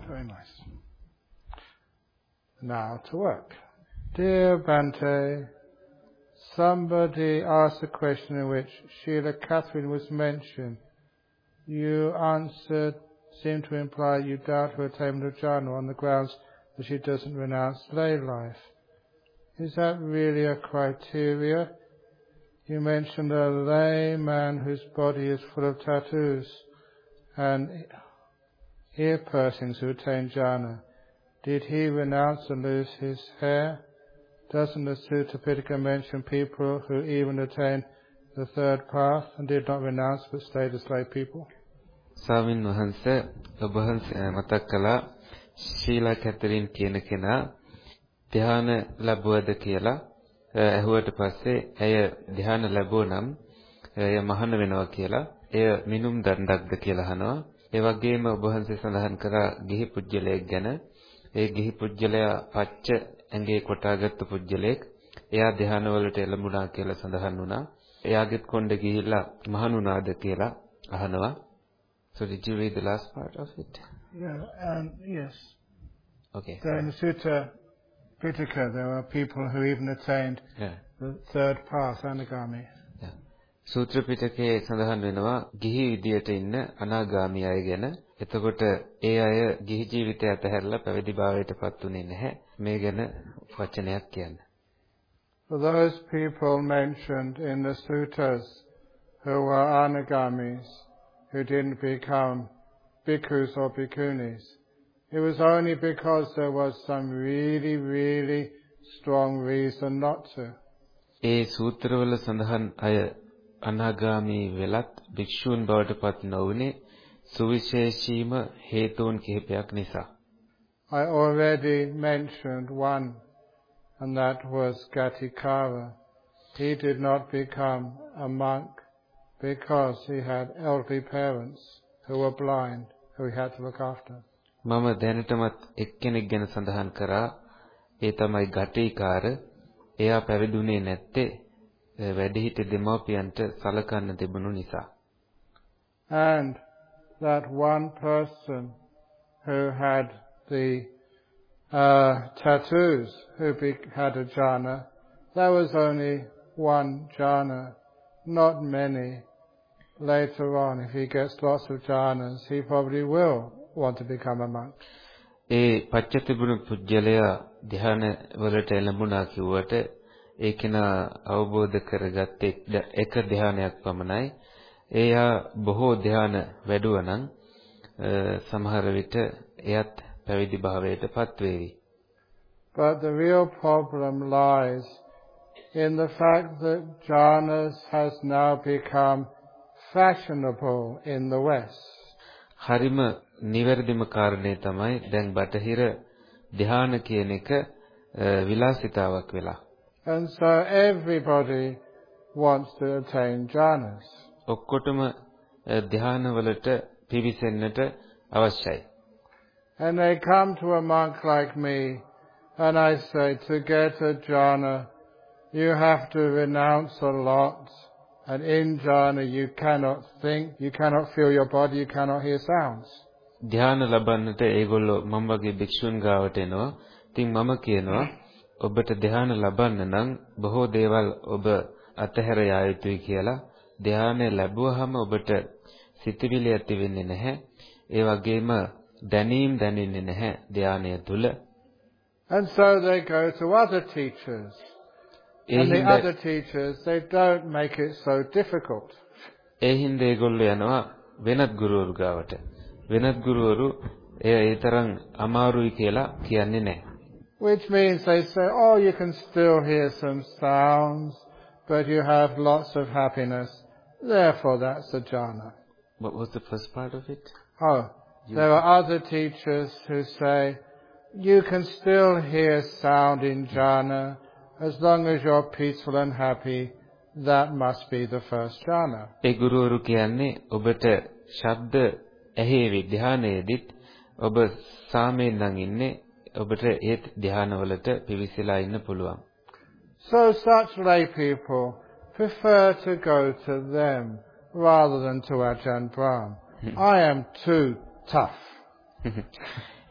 Very nice. Now to work. Dear Bhante, somebody asked a question in which Srila Catherine was mentioned. You answered seemed to imply you doubt her attainment of jhana on the grounds that she doesn't renounce lay life. Is that really a criteria? You mentioned a layman whose body is full of tattoos and ear piercings who attain jhana. Did he renounce and lose his hair? Doesn't the Sutta Pitaka mention people who even attained the third path and did not renounce but stayed as lay people? ස්වාමින් වහන්සේ ඔබ වහන්සේ මතක් කළා ශීලා කැතරින් කියන කෙනා ධ්‍යාන ලැබුවද කියලා ඇහුවට පස්සේ ඇය ධ්‍යාන ලැබුව නම් එය මහාන වෙනවා කියලා එය මිනුම් දණ්ඩක්ද කියලා අහනවා. ඒ වගේම ඔබ වහන්සේ සඳහන් කරා ගිහි පුජ්‍යලයක් ගැන. ඒ ගිහි පුජ්‍යලයා පච්ච ඇඟේ කොටාගත්තු පුජ්‍යලයක්. එයා ධ්‍යාන වලට එළඹුණා කියලා සඳහන් වුණා. එයාගෙත් කොණ්ඩ ගිහිල්ලා මහානුනාද කියලා අහනවා. So did you read the last part of it? Yeah, yes. Okay. So in the Sutta Pitaka, there are people who even attained the third path, Anagami. Yeah. සූත්‍ර පිටකයේ සඳහන් වෙනවා ගිහි විදියට ඉන්න අනාගාමී අය ගැන. එතකොට ඒ අය ගිහි ජීවිතය අතහැරලා පැවිදි භාවයට පත් උනේ නැහැ. මේ ගැන වචනයක් කියන්න. For those people mentioned in the suttas who were anagamis, who didn't become bhikkhus or bhikkhunis, it was only because there was some really, really strong reason not to. ඒ සූත්‍රවල සඳහන් අය අනාගාමී වෙලත් භික්ෂූන් බවට පත් නොවුනේ සුවිශේෂීම හේතුන් කිහිපයක් නිසා. I already mentioned one, and that was Gatikara. He did not become a monk because he had elderly parents who were blind, who he had to look after. මම දැනටමත් එක්කෙනෙක් ගැන සඳහන් කරා. ඒ තමයි ගටිකාර. එයා පැවිදුනේ නැත්තේ වැඩිහිටි දෙමව්පියන්ට සලකන්න තිබුණු නිසා. And that one person who had the tattoos, who had a jhana, there was only one jhana, not many. Later on, if he gets lots of jhanas, he probably will want to become a monk. ඒ පච්චතිබුණු පුජ්‍යලයා ධ්‍යාන වලට එළඹුණා කිව්වට ඒකේන අවබෝධ කරගත්තේ එක ධ්‍යානයක් පමණයි. එයා බොහෝ ධ්‍යාන වැඩුවා නම් සමහර විට එයත් පැවිදි භාවයට පත් වේවි. But the real problem lies in the fact that jhanas has now become fashionable in the West. හරිම නිවැරදිම කාරණේ තමයි දැන් බටහිර ධ්‍යාන කියන එක විලාසිතාවක් වෙලා. And so everybody wants to attain jhanas. ඔක්කොටම ධ්‍යාන වලට පිවිසෙන්නට අවශ්‍යයි. And they come to a monk like me, and I say, to get a jhana, you have to renounce a lot. And in jhana, you cannot think, you cannot feel your body, you cannot hear sounds. ධ්‍යාන ලබන්නට ඒගොල්ලෝ මම වගේ භික්ෂුන් ගාවට එනවා. ඉතින් මම කියනවා ඔබට ධ්‍යාන ලබන්න නම් බොහෝ දේවල් ඔබ අතහැර යා යුතුයි කියලා. ධ්‍යානය ලැබුවහම ඔබට සිතවිලි ඇති වෙන්නේ නැහැ. ඒ වගේම දැනීම් දැනෙන්නේ නැහැ ධ්‍යානය තුල. And so they go to other teachers. And the other teachers, they don't make it so difficult. ඒ හින්දා ඒගොල්ලෝ යනවා වෙනත් ගුරුවරු ගාවට. වෙනත් ගුරුවරු ඒ තරම් අමාරුයි කියලා කියන්නේ නැහැ. Which means they say, oh, you can still hear some sounds, but you have lots of happiness. Therefore, that's a jhana. What was the first part of it? Oh, there are other teachers who say, you can still hear sound in jhana. As long as you're peaceful and happy, that must be the first jhana. ඒ ගුරුවරු කියන්නේ ඔබට ශබ්ද ඇහෙවි ධ්‍යානයේදීත් ඔබ සාමයෙන් නම් ඉන්නේ ඔබට ඒ ධ්‍යානවලට පිවිසලා ඉන්න පුළුවන්. So such lay people prefer to go to them rather than to Ajahn Brahm. I am too tough.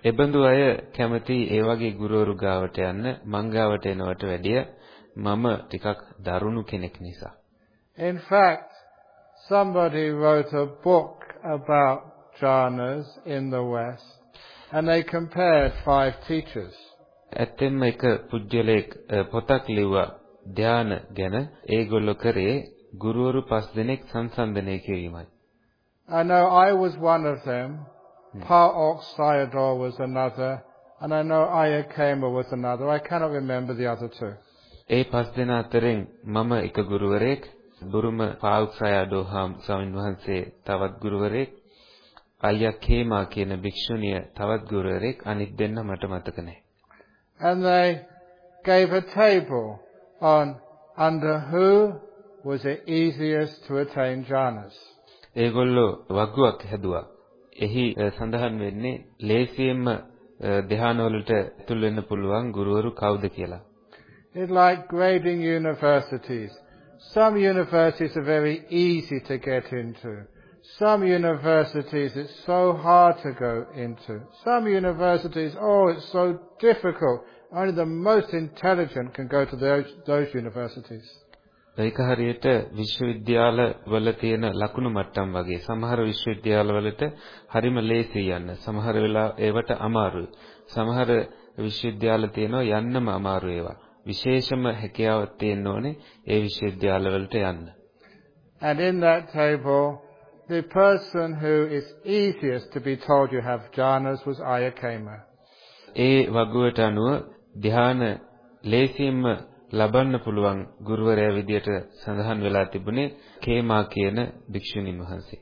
එබඳු අය කැමති ඒ වගේ ගුරුවරු ගාවට යන්න මං ගාවට එනවට වැඩිය මම ටිකක් දරුණු කෙනෙක් නිසා. In fact, somebody wrote a book about jhanas in the West, and they compared 5 teachers. ඇත්තෙන්ම එක පුජ්‍යලෙක් පොතක් ලිව්වා ධ්‍යාන ගැන. ඒගොල්ලෝ කරේ ගුරුවරු 5 දෙනෙක් සංසන්දනය කිරීමයි. I know I was one of them. Pa Auk Sayadaw was another, and I know Ayya Khema was another. I cannot remember the other 2. ඒ 5 දෙනා අතරින් මම එක ගුරුවරයෙක්, බුරුම පාඋක් සයඩෝ ස්වාමීන් වහන්සේ තවත් ගුරුවරයෙක්, අයියා khema කියන භික්ෂුණිය තවත් ගුරුවරයෙක්, අනිත් දෙන්න මට මතක නැහැ. And they gave a table on under who was it easiest to attain jhanas. ඒගොල්ලෝ වගුවක් හැදුවා. එහි සඳහන් වෙන්නේ ලේසියෙන්ම ධ්‍යානවලට ඇතුල් වෙන්න පුළුවන් ගුරුවරු කවුද කියලා. It's like grading universities. Some universities are very easy to get into. Some universities it's so hard to go into. Some universities, it's so difficult. Only the most intelligent can go to those universities. ඒක හරියට විශ්වවිද්‍යාල වල තියෙන ලකුණු මට්ටම් වගේ. සමහර විශ්වවිද්‍යාල වලට හරිම ලේසි යන්න. සමහර වෙලාව ඒවට අමාරුයි. සමහර විශ්වවිද්‍යාල තියෙනවා යන්නම අමාරු ඒවා. විශේෂම හැකියාවක් තියෙන්න ඕනේ ඒ විශ්වවිද්‍යාල වලට යන්න. And in that table, the person who is easiest to be told you have jhanas was Ayya Khema. ඒ වගුවට අනුව ධ්‍යාන ලේසියෙන්ම ලබන්න පුළුවන් ගුරුවරයා විදියට සඳහන් වෙලා තිබුණේ khema කියන භික්ෂුණීන් වහන්සේ.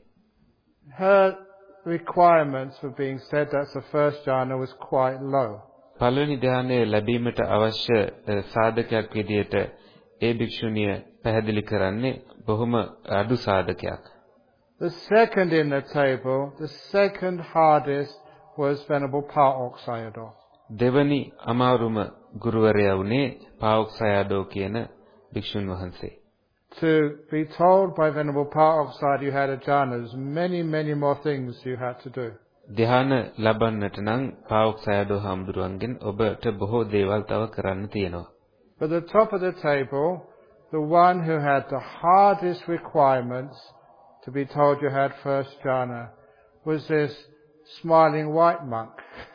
Her requirements for being said that's the first jhana was quite low. පළවෙනි ධ්‍යානය ලැබීමට අවශ්‍ය සාධකයක් විදියට ඒ භික්ෂුණිය පැහැදිලි කරන්නේ බොහොම අඩු සාධකයක්. The second in the table, the second hardest was Venerable Pa Auk Sayadaw. දෙවනි අමාරුම ගුරුවරයා වුණේ පාඋක් සයඩෝ කියන භික්ෂුන් වහන්සේ. To be told by Venerable Pa Auk Sayadaw you had a jhana, there's many more things you had to do. ධ්‍යාන ලබන්නට නම් පාඋක් සයඩෝ හාමුදුරුවන්ගෙන් ඔබට බොහෝ දේවල් තව කරන්න තියෙනවා. But at the top of the table, the one who had the hardest requirements to be told you had first jhana was this smiling white monk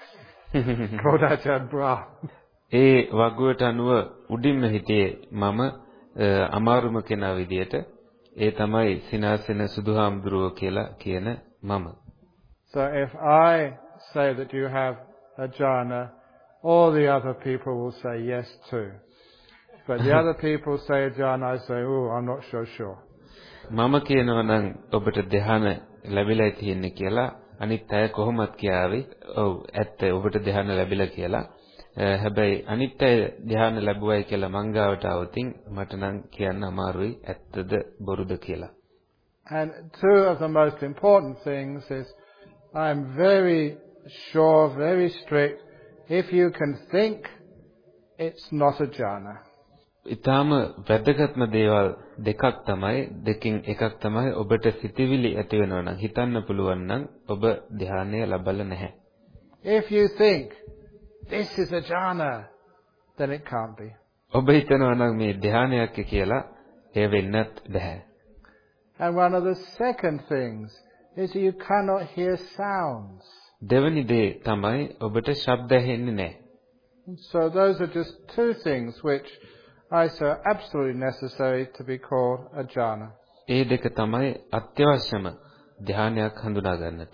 called Ajahn Brahm. ඒ වගුවට අනුව උඩින්ම හිටියේ මම අමාරුම කෙනා විදියට. ඒ තමයි සිනාසෙන සුදු හාමුදුරුවෝ කියලා කියන මම. So if I say that you have a jhana, all the other people will say yes too. But the other people say a jhana, I say, I'm not so sure. මම කියනවා නම් ඔබට ධ්‍යාන ලැබිලා තියෙන්නේ කියලා. අනිත් අය කොහොමද කියාවි? ඔව් ඇත්ත ඔබට ධ්‍යාන ලැබිලා කියලා. හැබැයි අනිත් අය ධ්‍යාන ලැබුවයි කියලා මං ගාවට આવතින් මට නම් කියන්න අමාරුයි ඇත්තද බොරුද කියලා. And 2 of the most important things is I'm very sure, very strict, if you can think, it's not a jhana. ඊටාම වැදගත්ම දේවල් දෙකක් තමයි එකක් තමයි ඔබට සිතවිලි ඇති වෙනවා නම් හිතන්න පුළුවන් නම් ඔබ ධ්‍යානය ලබලා නැහැ. If you think this is a jhana, then it can't be. ඔබ හිතනවා නම් මේ ධ්‍යානයක් කියලා ඒ වෙන්නත් බෑ. And one of the second things is you cannot hear sounds. දෙවනි දේ තමයි ඔබට ශබ්ද ඇහෙන්නේ නැහැ. So those are just 2 things which I say are absolutely necessary to be called a jhana. ඒ දෙක තමයි අත්‍යවශ්‍යම ධ්‍යානයක් හඳුනා ගන්නට.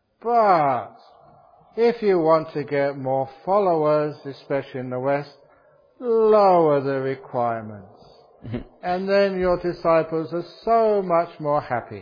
But if you want to get more followers, especially in the West, lower the requirements. And then your disciples are so much more happy.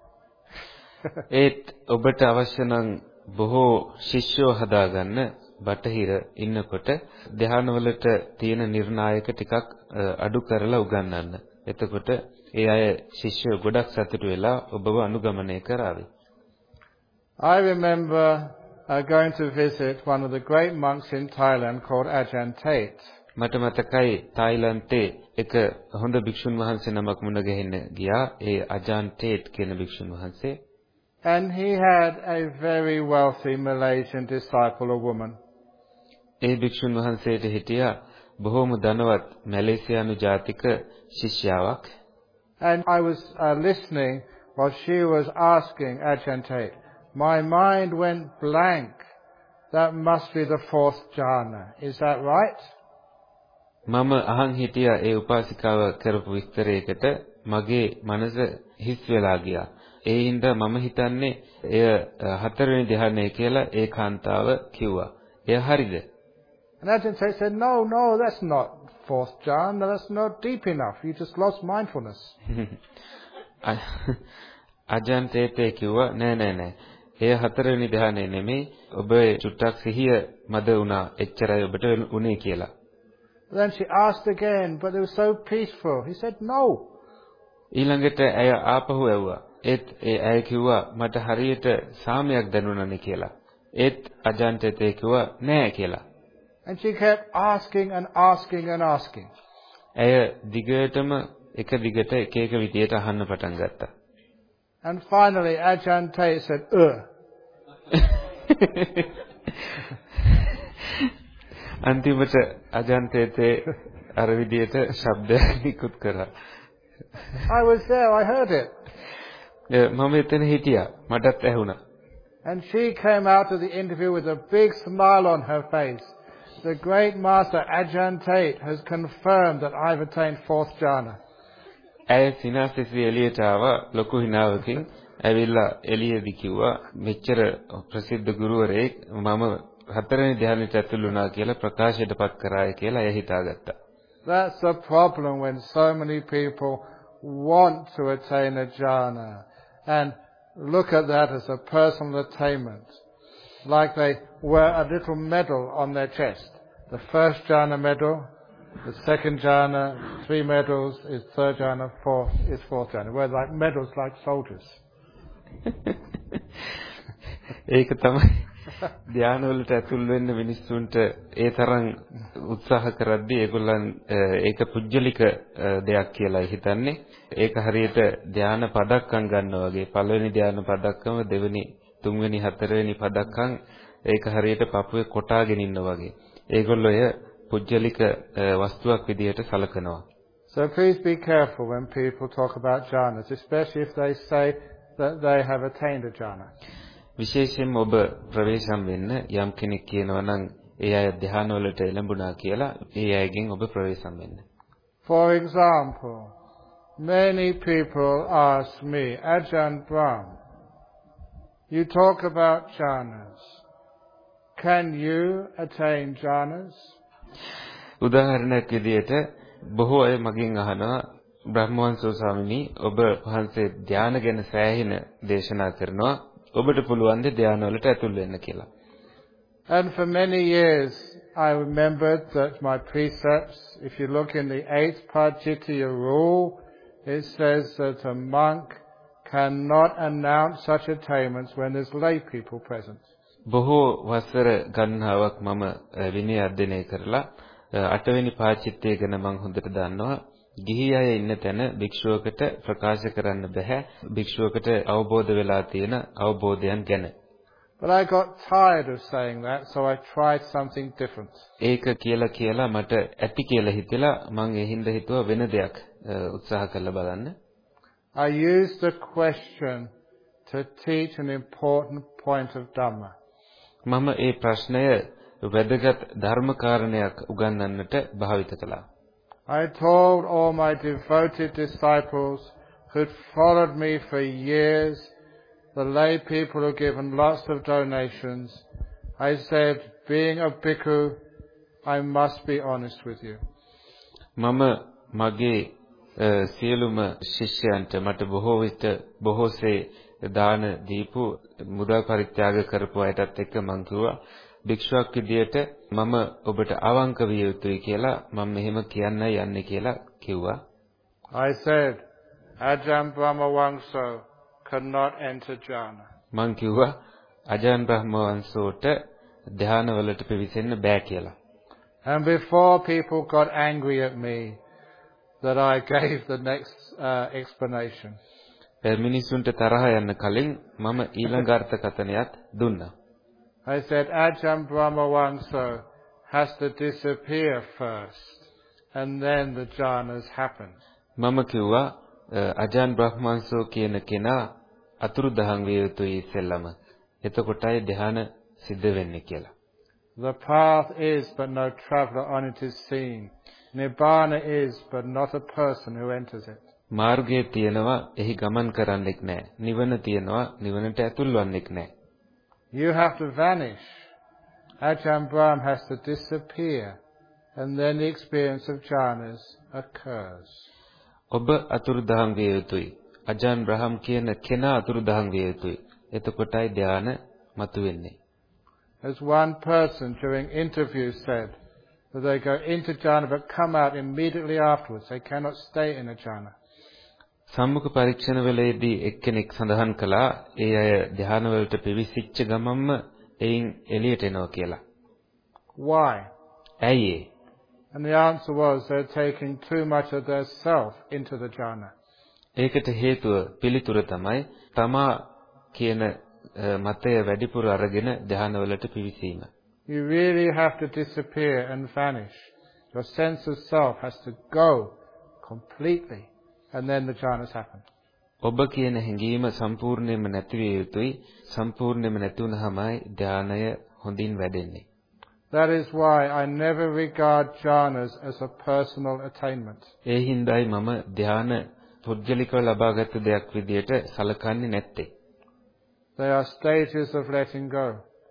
ඒත් ඔබට අවශ්‍ය නම් බොහෝ ශිෂ්‍යෝ හදාගන්න බටහිර ඉන්නකොට ධ්‍යානවලට තියෙන නිර්ණායක ටිකක් අඩු කරලා උගන්වන්න. එතකොට ඒ අය ශිෂ්‍යෝ ගොඩක් සතුටු වෙලා ඔබව අනුගමනය කරાવી. I remember going to visit one of the great monks in Thailand called Ajahn Tate. මට මතකයි තායිලන්තේ එක හොඳ භික්ෂුන් වහන්සේ නමක් මුණ ගැහෙන්න ගියා. ඒ අජාන් ටේට් කියන භික්ෂුන් වහන්සේ. And he had a very wealthy Malaysian disciple, a woman. ඒ භික්ෂුන් වහන්සේට හිටියා බොහෝම ධනවත් මැලේසියානු ජාතික ශිෂ්‍යාවක්. And I was listening while she was asking Ajahn Tate. My mind went blank. That must be the fourth jhana. Is that right? මම අහන් හිටියා ඒ උපාසිකාව කරපු විස්තරයකට මගේ මනස හිස් වෙලා ගියා. ඒ හින්දා මම හිතන්නේ එය හතරවෙනි ධ්‍යානය කියලා ඒ කාන්තාව කිව්වා. එය හරිද? And Ajahn Tate said, no, that's not fourth jhana. That's not deep enough. You just lost mindfulness. අජාන් තේතේ කිව්වා නෑ. එය හතරවෙනි ධ්‍යානය නෙමෙයි. ඔබ චුට්ටක් සිහිය මද වුණා. එච්චරයි ඔබට උනේ කියලා. Then she asked again, but it was so peaceful. He said, no. ඊළඟට ඇය ආපහු ඇව්වා. ඒත් ඇය කිව්වා මට හරියට සාමයක් දැනුණානේ කියලා. ඒත් අජාන් තේතේ කිව්වා නෑ කියලා. And she kept asking and asking and asking. ඇය දිගටම එක විදියට අහන්න පටන් ගත්තා. And finally Ajahn Tate said, අන්තිමට අජාන් තේතේ අර විදියට ශබ්දයක් නිකුත් කරා. I was there, I heard it. මම එතන හිටියා. මටත් ඇහුණා. And she came out of the interview with a big smile on her face. The great master Ajahn Tate has confirmed that I've attained fourth jhana. ඇය සිනාසෙසි එළියට ආවා ලොකු හිනාවකින් ඇවිල්ලා එළියේදී කිව්වා මෙච්චර ප්‍රසිද්ධ ගුරුවරයෙක් මම හතරවෙනි ධ්‍යානෙට ඇතුළු වුණා කියලා ප්‍රකාශයටපත් කරාය කියලා එය හිතාගත්තා. That's the problem when so many people want to attain a jhana and look at that as a personal attainment. Like they wear a little medal on their chest. The first jhana medal, the second jhana, 3 medals is third jhana, fourth is fourth jhana. Wear like medals like soldiers. ඒක තමයි ධ්‍යාන වලට ඇතුල් වෙන්න මිනිස්සුන්ට ඒ තරම් උත්සාහ කරද්දී ඒගොල්ලන් ඒක පුජ්‍යලික දෙයක් කියලා හිතන්නේ. ඒක හරියට ධ්‍යාන පදක්කම් ගන්නවා වගේ. පළවෙනි ධ්‍යාන පදක්කම දෙවෙනි තුන්වෙනි හතරවෙනි පදක්කම් ඒක හරියට පපුවේ කොටාගෙන ඉන්නවා වගේ. ඒගොල්ලෝ එය පුජ්‍යලික වස්තුවක් විදියට සලකනවා. So please be careful when people talk about jhanas, especially if they say that they have attained a jhana. විශේෂයෙන්ම ඔබ ප්‍රවේශම් වෙන්න යම් කෙනෙක් කියනවා නම් ඒ අය ධ්‍යාන වලට එළඹුණා කියලා ඒ අයගෙන් ඔබ ප්‍රවේශම් වෙන්න. For example, many people ask me, Ajahn Brahm, you talk about jhanas. Can you attain jhanas? උදාහරණයක් විදිහට බොහෝ අය මගෙන් අහනවා බ්‍රහ්මවංශෝ ස්වාමීනි ඔබ වහන්සේ ධ්‍යාන ගැන සෑහෙන දේශනා කරනවා ඔබට පුළුවන් ද ධ්‍යාන වලට ඇතුල් වෙන්න කියලා. And for many years I remembered that my precepts, if you look in the 8th Pajittiya rule, it says that a monk cannot announce such attainments when there's lay people present. බොහෝ වසර ගණනාවක් මම විනය අධ්‍යයනය කරලා 8වෙනි පාචිත්‍යය ගැන මම හොඳට දන්නවා. ගිහි අය ඉන්න තැන භික්ෂුවකට ප්‍රකාශ කරන්න බෑ. භික්ෂුවකට අවබෝධ වෙලා තියෙන අවබෝධයන් ගැන. But I got tired of saying that, so I tried something different. ඒක කියලා මට ඇති කියලා හිතලා මම ඒ හින්දා හිතුවා වෙන දෙයක් උත්සාහ කරලා බලන්න. I used the question to teach an important point of Dhamma. මම ඒ ප්‍රශ්නය වැදගත් ධර්ම කාරණයක් උගන්වන්නට භාවිත කළා. I told all my devoted disciples who'd followed me for years, the lay people who'd given lots of donations, I said, being a bhikkhu, I must be honest with you. මම මගේ සියලුම ශිෂ්‍යයන්ට මට බොහෝසේ දාන දීපු මුදල් පරිත්‍යාග කරපු අයටත් එක්ක මම කිව්වා භික්ෂුවක් විදියට මම ඔබට අවංක විය යුතුයි කියලා මම මෙහෙම කියන්නයි යන්නේ කියලා කිව්වා. I said, Ajahn Brahmavamso cannot enter jhana. මම කිව්වා අජාන් බ්‍රහ්මවංශෝට ධ්‍යාන වලට පිවිසෙන්න බෑ කියලා. And before people got angry at me that I gave the next explanation. මිනිසුන්ට තරහ යන්න කලින් මම ඊළඟ අර්ථකථනයත් දුන්නා. I said Ajahn Brahmavamsa has to disappear first, and then the jhanas happen. මම කිව්වා අජාන් බ්‍රහ්මංසෝ කියන කෙනා අතුරුදහන් විය යුතුයි ඉස්සෙල්ලම. එතකොටයි ධ්‍යාන සිද්ධ වෙන්නේ කියලා. The path is, but no traveller on it is seen. Nibbana is, but not a person who enters it. මාර්ගයේ තියෙනවා, එහි ගමන් කරන්නෙක් නැහැ. නිවන තියෙනවා, නිවනට ඇතුල් වන්නෙක් නැහැ. You have to vanish. Ajahn Brahm has to disappear, and then the experience of jhanas occurs. ඔබ අතුරුදහන් විය යුතුයි. අජාන් බ්‍රහම් කියන කෙනා අතුරුදහන් විය යුතුයි. එතකොටයි ධ්‍යාන මතුවෙන්නේ. As one person during interview said, that they go into jhana but come out immediately afterwards. They cannot stay in a jhana. සම්මුඛ පරීක්ෂණවලදී එක්කෙනෙක් සඳහන් කළා ඒ අය ධ්‍යාන වලට පිවිසිච්ච ගමන්ම එයින් එළියට එනවා කියලා. Why? ඇයි? And the answer was they're taking too much of their self into the jhana. ඒකට හේතුව පිළිතුර තමයි තමා කියන මතය වැඩිපුර අරගෙන ධ්‍යාන වලට පිවිසීම. You really have to disappear and vanish. Your sense of self has to go completely, and then the jhanas happen. ඔබ කියන හැඟීම සම්පූර්ණයෙන්ම නැති විය යුතුයි. සම්පූර්ණයෙන්ම නැති වුනහමයි ධ්‍යානය හොඳින් වැඩෙන්නේ. That is why I never regard jhanas as a personal attainment. ඒ හින්දායි මම ධ්‍යාන පුද්ගලිකව ලබාගත් දෙයක් විදියට සලකන්නේ නැත්තේ. They are stages of letting go.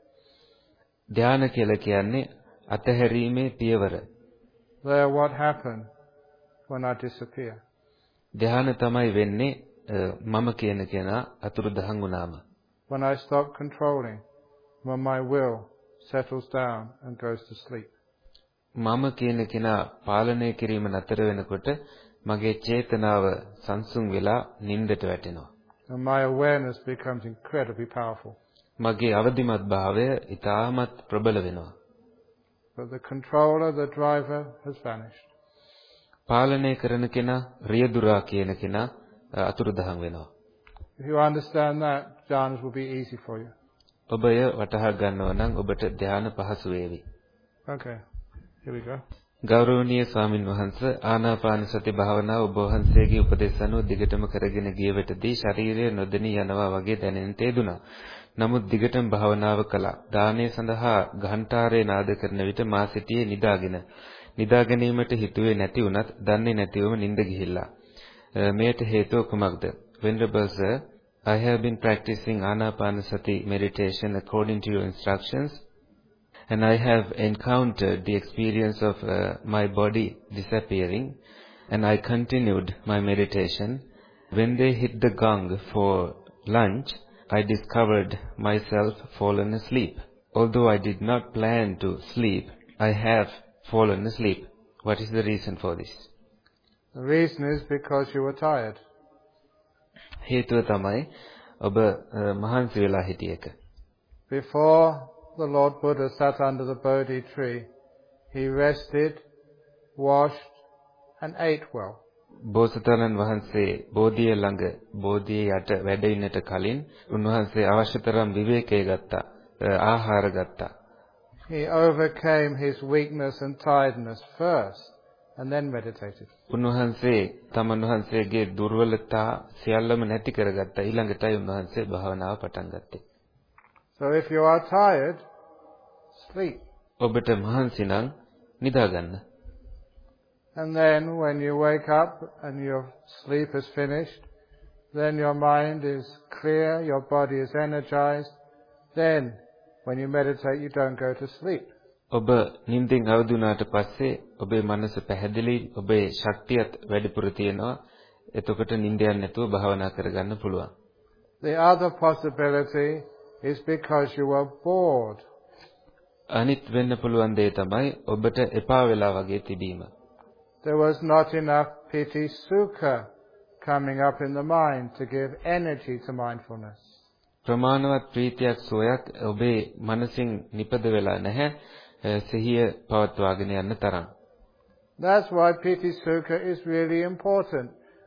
ධ්‍යාන කියලා කියන්නේ අතහැරීමේ පියවර. They are what happen when I disappear. ධ්‍යාන තමයි වෙන්නේ මම කියන කෙනා අතුරුදහන් වුණාම. When I stop controlling, when my will settles down and goes to sleep. මම කියන කෙනා පාලනය කිරීම නතර වෙනකොට මගේ චේතනාව සංසුන් වෙලා නිින්දට වැටෙනවා. And my awareness becomes incredibly powerful. මගේ අවදිමත් භාවය ඉතාමත් ප්‍රබල වෙනවා. But the controller, the driver, has vanished. පාලනය කරන කෙනා, රියදුරා කියන කෙනා අතුරුදහන් වෙනවා. If you understand that, jhanas will be easy for you. ඔබ එය වටහා ගන්නවා නම් ඔබට ධ්‍යාන පහසු වේවි. Okay, here we go. ගෞරවනීය ස්වාමින් වහන්සේ, ආනාපාන සති භාවනාව ඔබ වහන්සේගේ උපදෙස් අනුව දිගටම කරගෙන ගිය විටදී ශරීරය නොදෙනී යනවා වගේ දැනෙන්න තේදුණා. නමුත් දිගටම භාවනාව කළා. දානය සඳහා ඝණ්ටාරේ නාද කරන විට මා සිටියේ නිදාගෙන. නිදා ගැනීමට හිතුවේ නැති වුණත් දන්නේ නැතිවම නිින්ද ගිහිල්ලා. මේට හේතුව කුමක්ද? Venerable Sir, I have been practicing Anapanasati meditation according to your instructions, and I have encountered the experience of my body disappearing, and I continued my meditation. When they hit the gong for lunch, I discovered myself fallen asleep. Although I did not plan to sleep, I have fallen asleep. What is the reason for this? The reason is because you were tired. හේතුව තමයි ඔබ මහන්සි වෙලා හිටිය එක. Before the Lord Buddha sat under the Bodhi tree, he rested, washed, and ate well. බෝසතාණන් වහන්සේ බෝධිය ළඟ බෝධියේ යට වැඩ ඉන්නට කලින් උන්වහන්සේ අවශ්‍ය තරම් විවේකයේ ගත්තා, ආහාර ගත්තා. He overcame his weakness and tiredness first, and then meditated. උන්වහන්සේ තමන් වහන්සේගේ දුර්වලතා සියල්ලම නැති කරගත්තා. ඊළඟටයි උන්වහන්සේ භාවනාව පටන් ගත්තේ. So if you are tired, sleep. ඔබට මහන්සි නම් නිදා ගන්න. And then when you wake up and your sleep is finished, then your mind is clear, your body is energized. Then when you meditate, you don't go to sleep. ඔබ නිින්දෙන් අවදි වුණාට පස්සේ ඔබේ මනස පැහැදිලි, ඔබේ ශක්තියත් වැඩිපුර තියෙනවා. එතකොට නිින්ද යන්නේ නැතුව භාවනා කරගන්න පුළුවන්. The other possibility is because you were bored. අනිත් වෙන්න පුළුවන් දේ තමයි ඔබට එපා වෙලා වගේ තිබීම. There was not enough piti sukha coming up in the mind to give energy to mindfulness. ප්‍රමාණවත් ප්‍රීතියක් සෝයක් ඔබේ මනසින් නිපද වෙලා නැහැ සිහිය පවත්වාගෙන යන්න තරම්. That's why piti sukha is really important.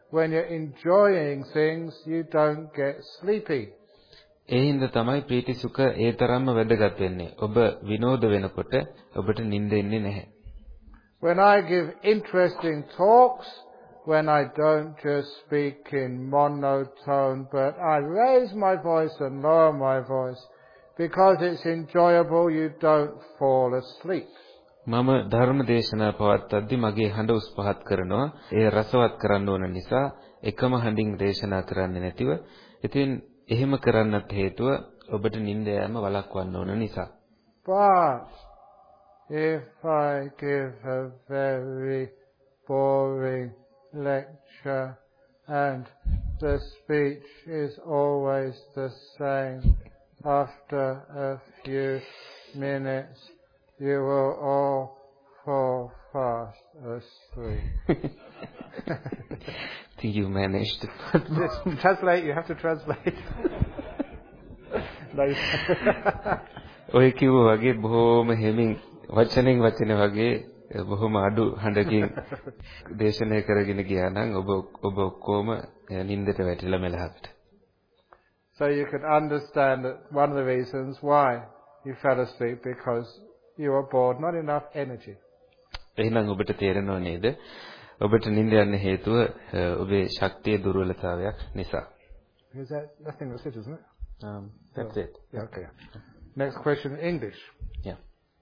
when you're enjoying things, you don't get sleepy. ඒ හින්දා තමයි ප්‍රීති සුඛ ඒ තරම්ම වැදගත් වෙන්නේ. ඔබ විනෝද වෙනකොට ඔබට නිින්ද එන්නේ නැහැ. When I give interesting talks, when I don't just speak in monotone, but I raise my voice and lower my voice, because it's enjoyable, you don't fall asleep. මම ධර්ම දේශනා පවත්වද්දී මගේ හඬ උස් පහත් කරනවා. ඒ රසවත් කරන්න ඕන නිසා එකම හඬින් දේශනා කරන්නේ නැතිව. ඉතින් එහෙම කරන්නත් හේතුව ඔබට නිින්ද යෑම වළක්වන්න ඕන නිසා. But if I give a very boring lecture and the speech is always the same, after a few minutes you will all fall fast asleep. I think you managed. Translate, you have to translate. ඔය කිව්ව වගේ බොහොම හිමින් වචනෙන් වචන වගේ බොහොම අඩු හඬකින් දේශනය කරගෙන ගියා නම් ඔබ ඔක්කොම නිින්දට වැටිලා මෙලහකට. So you can understand that one of the reasons why you fell asleep because you were bored, not enough energy. එහෙනම් ඔබට තේරෙනව නේද? ඔබට නිින්ද යන්න හේතුව ඔබේ ශක්තිය දුර්වලතාවයක් නිසා. Is that nothing that's it, isn't it? That's it. Yeah, okay. Next question in English. Yeah.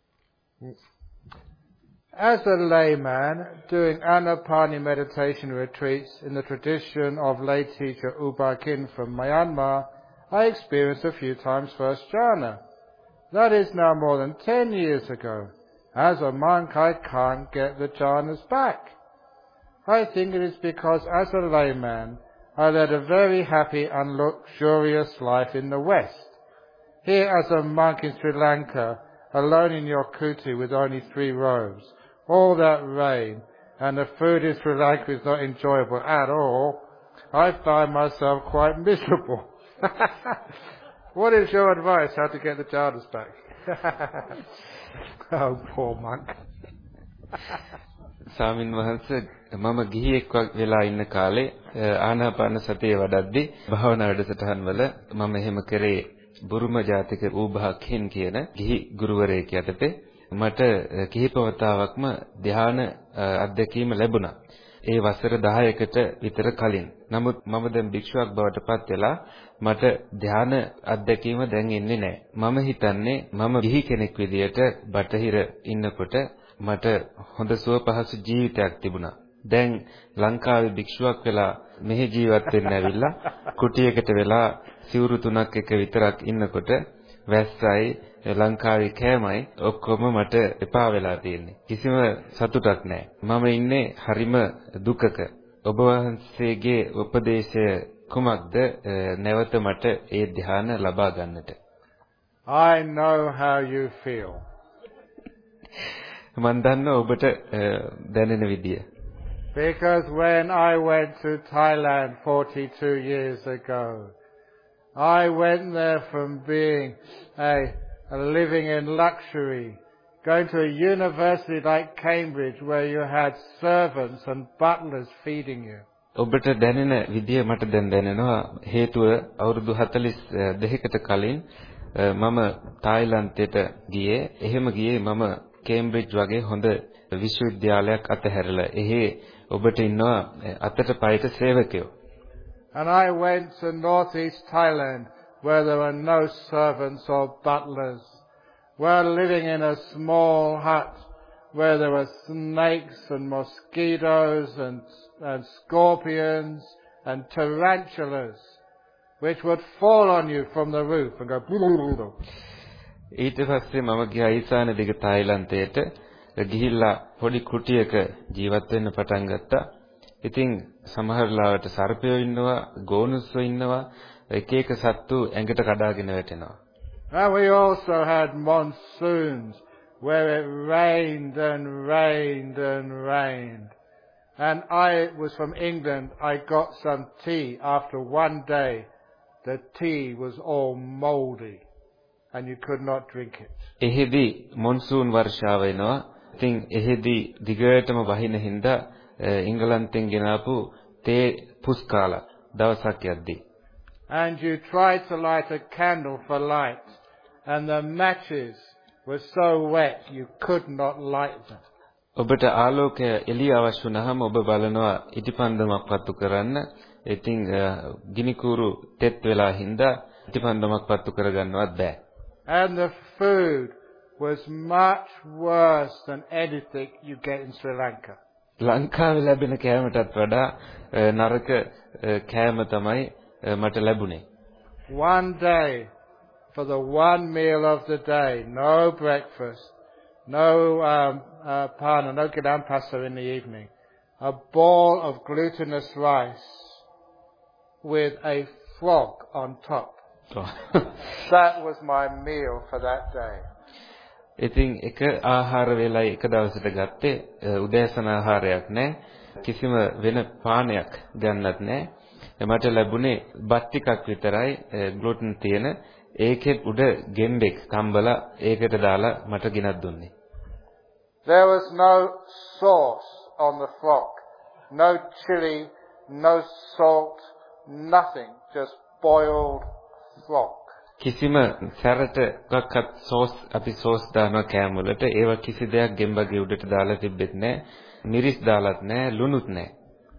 As a layman doing Anapani meditation retreats in the tradition of lay teacher U Ba Khin from Myanmar, I experienced a few times first jhana. That is now more than 10 years ago. As a monk, I can't get the jhanas back. I think it is because as a layman, I led a very happy and luxurious life in the West. Here as a monk in Sri Lanka, alone in your kuti with only 3 robes, all that rain, and the food in Sri Lanka is not enjoyable at all, I find myself quite miserable. What is your advice how to get the jhanas back? Oh, poor monk. ස්වාමින් වහන්සේ මම ගිහියෙක් වෙලා ඉන්න කාලේ ආනාපාන සතිය වඩද්දී භාවනා වැඩසටහන් වල මම එහෙම කරේ බුරුම ජාතික ඌබා කින් කියන ගිහි ගුරුවරයෙක් යටතේ මට කිහිප වතාවක්ම ධ්‍යාන අධ්‍යක්ීම ලැබුණා. ඒ වසර 10කට විතර කලින්. නමුත් මම දැන් භික්ෂුවක් බවට පත් වෙලා මට ධ්‍යාන අධ්‍යක්ීම දැන් එන්නේ නැහැ. මම හිතන්නේ මම ගිහි කෙනෙක් විදියට බටහිර ඉන්නකොට මට හොඳ සුව පහසු ජීවිතයක් තිබුණා. දැන් ලංකාවේ භික්ෂුවක් වෙලා මෙහි ජීවත් වෙන්න ඇවිල්ලා කුටියකට වෙලා සිවුරු 3ක් එක විතරක් ඉන්නකොට වැස්සයි ලංකාවේ කෑමයි ඔක්කොම මට එපා වෙලා තියෙන්නේ. කිසිම සතුටක් නැහැ. මම ඉන්නේ හරිම දුකක. ඔබ වහන්සේගේ උපදේශය කුමක්ද නැවත මට ඒ ධ්‍යාන ලබා ගන්නට? I know how you feel. මන් දන්නවා ඔබට දැනෙන විදිය. Because when I went to Thailand 42 years ago, I went there from being living in luxury, going to a university like Cambridge where you had servants and butlers feeding you. ඔබට දැනෙන විදිය මට දැන් දැනෙනවා. හේතුව අවුරුදු 42කට කලින් මම තායිලන්තයට ගියේ. එහෙම ගියේ මම කේම්බ්‍රිජ් වගේ හොඳ විශ්වවිද්‍යාලයක් අතහැරලා. එහි ඔබට ඉන්නවා අතට පයට සේවකයෝ. And I went to northeast Thailand where there were no servants or butlers. We're living in a small hut where there were snakes and mosquitoes and scorpions and tarantulas which would fall on you from the roof and go blue. ඊට පස්සේ මම ගියා ඊසාන දිග තායිලන්තයට. ගිහිල්ලා පොඩි කුටියක ජීවත් වෙන්න පටන් ගත්තා. ඉතින් සමහර ලාවට සර්පයෝ ඉන්නවා, ගෝනුස්සෝ ඉන්නවා, එක එක සත්තු ඇඟට කඩාගෙන වැටෙනවා. And we also had monsoons where it rained and rained and rained. And I was from England. I got some tea. After one day, the tea was all mouldy and you could not drink it. එහෙදි මොන්සූන් වර්ෂාව එනවා. ඉතින් එහෙදි දිගටම වහින හින්දා ඉංගලන්තෙන් ගෙනාපු තේ පුස්කාලා දවසක් යද්දී. And you tried to light a candle for light, and the matches were so wet you could not light them. ඔබට ආලෝකය එළිය අවශ්‍ය වුණාම ඔබ බලනවා ඉටිපන්දමක් පත්තු කරන්න. ඉතින් ගිනිකූරු තෙත් වෙලා හින්දා ඉටිපන්දමක් පත්තු කරගන්නවත් බෑ. And the food was much worse than anything you get in Sri Lanka. ලංකාවේ ලැබෙන කෑමටත් වඩා නරක කෑම තමයි මට ලැබුණේ. One day, for the one meal of the day, no breakfast, no pana, no gadam pasta in the evening, a ball of glutinous rice with a frog on top. That was my meal for that day. ඉතින් එක ආහාර වේලයි එක දවසට ගත්තේ උදෑසන ආහාරයක් නෑ කිසිම වෙන පානයක් ගන්නත් නෑ මට ලැබුණේ බත් ටිකක් විතරයි ග්ලූටන් තියෙන ඒකෙත් උඩ ගෙම්බෙක් තම්බලා ඒකට දාලා මට ගෙනත් දුන්නේ. There was no sauce on the frog, no chili, no salt, nothing, just boiled frog. කිසිම සැරට එකක්වත් සෝස් අපි සෝස් දානවා කෑම වලට ඒව කිසි දෙයක් ගෙම්බගේ උඩට දාලා තිබෙත් නෑ මිරිස් දාලත් නෑ ලුණුත් නෑ.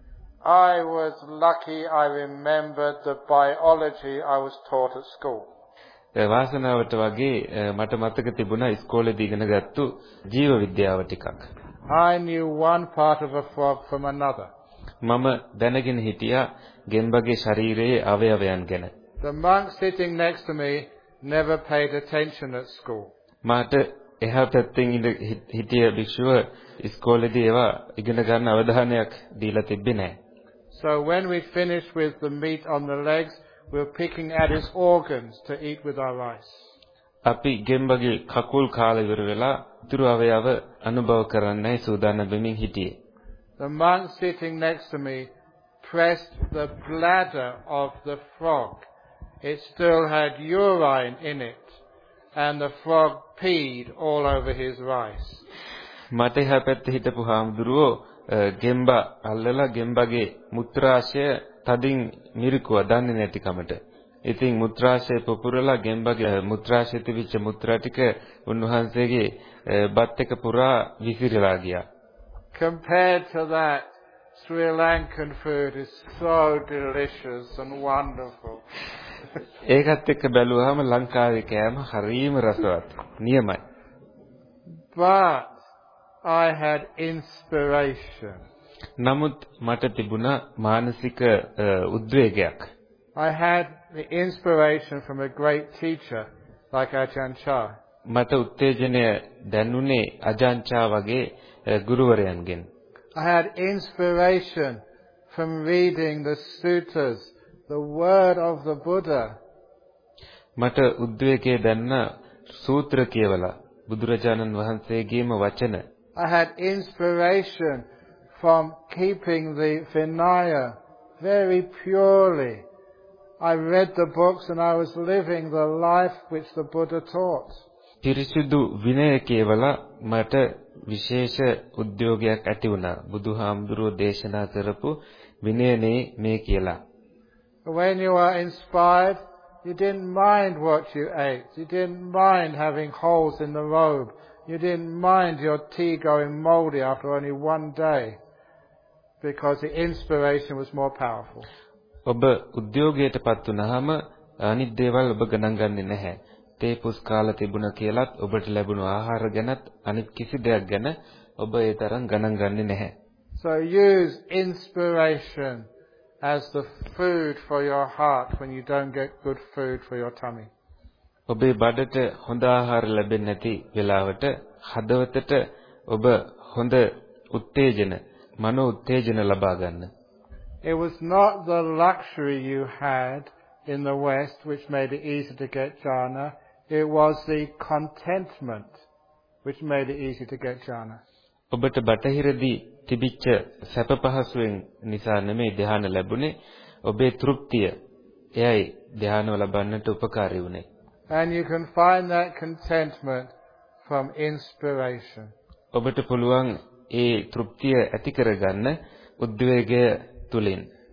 I was lucky I remembered the biology I was taught at school. වාසනාවට වගේ මට මතක තිබුණා ඉස්කෝලේදී ඉගෙන ගත්තු ජීව විද්‍යාව ටිකක්. I knew one part of a frog from another. මම දැනගෙන හිටියා ගෙම්බගේ ශරීරයේ අවයවයන් ගැන. The monk sitting next to me never paid attention at school. මාට එහා පැත්තෙන් හිටිය භික්ෂුව ඉස්කෝලේදී ඒවා ඉගෙන ගන්න අවධානයක් දීලා තිබ්බේ නැහැ. So when we finished with the meat on the legs, we were picking at his organs to eat with our rice. අපි ගෙම්බගේ කකුල් කාලා ඉවර වෙලා ඉතුරු අවයව අනුභව කරන්නයි සූදානම් වෙමින් හිටියේ. The monk sitting next to me pressed the bladder of the frog. It still had urine in it, and the frog peed all over his rice. මට එහා පැත්තේ හිටපු හාමුදුරුවෝ ගෙම්බ අල්ලලා ගෙම්බගේ මුත්‍රාශය තදින් මිරිකුවා දන්නේ නැති කමට. ඉතින් මුත්‍රාශය පුපුරලා ගෙම්බගේ මුත්‍රාශය තිබිච්ච මුත්‍රා ටික උන්වහන්සේගේ බත් එක පුරා විසිරලා ගියා. Compared to that, Sri Lankan food is so delicious and wonderful. ඒකත් එක්ක බැලුවාම ලංකාවේ කෑම හරිම රසවත්. නියමයි. But I had inspiration. නමුත් මට තිබුණා මානසික උද්වේගයක්. I had the inspiration from a great teacher like Ajahn Chah. මට උත්තේජනය දැනුනේ අජාන් චා වගේ ගුරුවරයන්ගෙන්. I had inspiration from reading the suttas, the word of the Buddha. මට උද්වේගය දැන්න සූත්‍ර කියවලා බුදුරජාණන් වහන්සේගේම වචන. I had inspiration from keeping the Vinaya very purely. I read the books and I was living the life which the Buddha taught. පිරිසිදු විනය කියවලා මට විශේෂ උද්‍යෝගයක් ඇති වුණා. බුදුහාමුදුරුවෝ දේශනා කරපු විනයනේ මේ කියලා. When you are inspired, you didn't mind what you ate. You didn't mind having holes in the robe. You didn't mind your tea going moldy after only one day, because the inspiration was more powerful. ඔබ උද්‍යෝගයටපත් වුණාම අනිත් දේවල් ඔබ ගණන් ගන්නේ නැහැ. තේ පුස් කාලා තිබුණා කියලාත් ඔබට ලැබුණු ආහාර ගැනත් අනිත් කිසි දෙයක් ගැන ඔබ ඒ තරම් ගණන් ගන්නේ නැහැ. So use inspiration as the food for your heart when you don't get good food for your tummy. ඔබේ බඩට හොඳ ආහාර ලැබෙන්නේ නැති වෙලාවට හදවතට ඔබ හොඳ උත්තේජන, මනෝ උත්තේජන ලබා ගන්න. It was not the luxury you had in the West which made it easy to get jhana. It was the contentment which made it easy to get jhana. ඔබට බටහිරදී තිබිච්ච සැප පහසුවෙන් නිසා නෙමෙයි ධ්‍යාන ලැබුණේ. ඔබේ තෘප්තිය එයයි ධ්‍යාන ලබන්නට උපකාරී වුණේ. And you can find that contentment from inspiration. ඔබට පුළුවන් ඒ තෘප්තිය ඇති කරගන්න උද්වේගය තුලින්.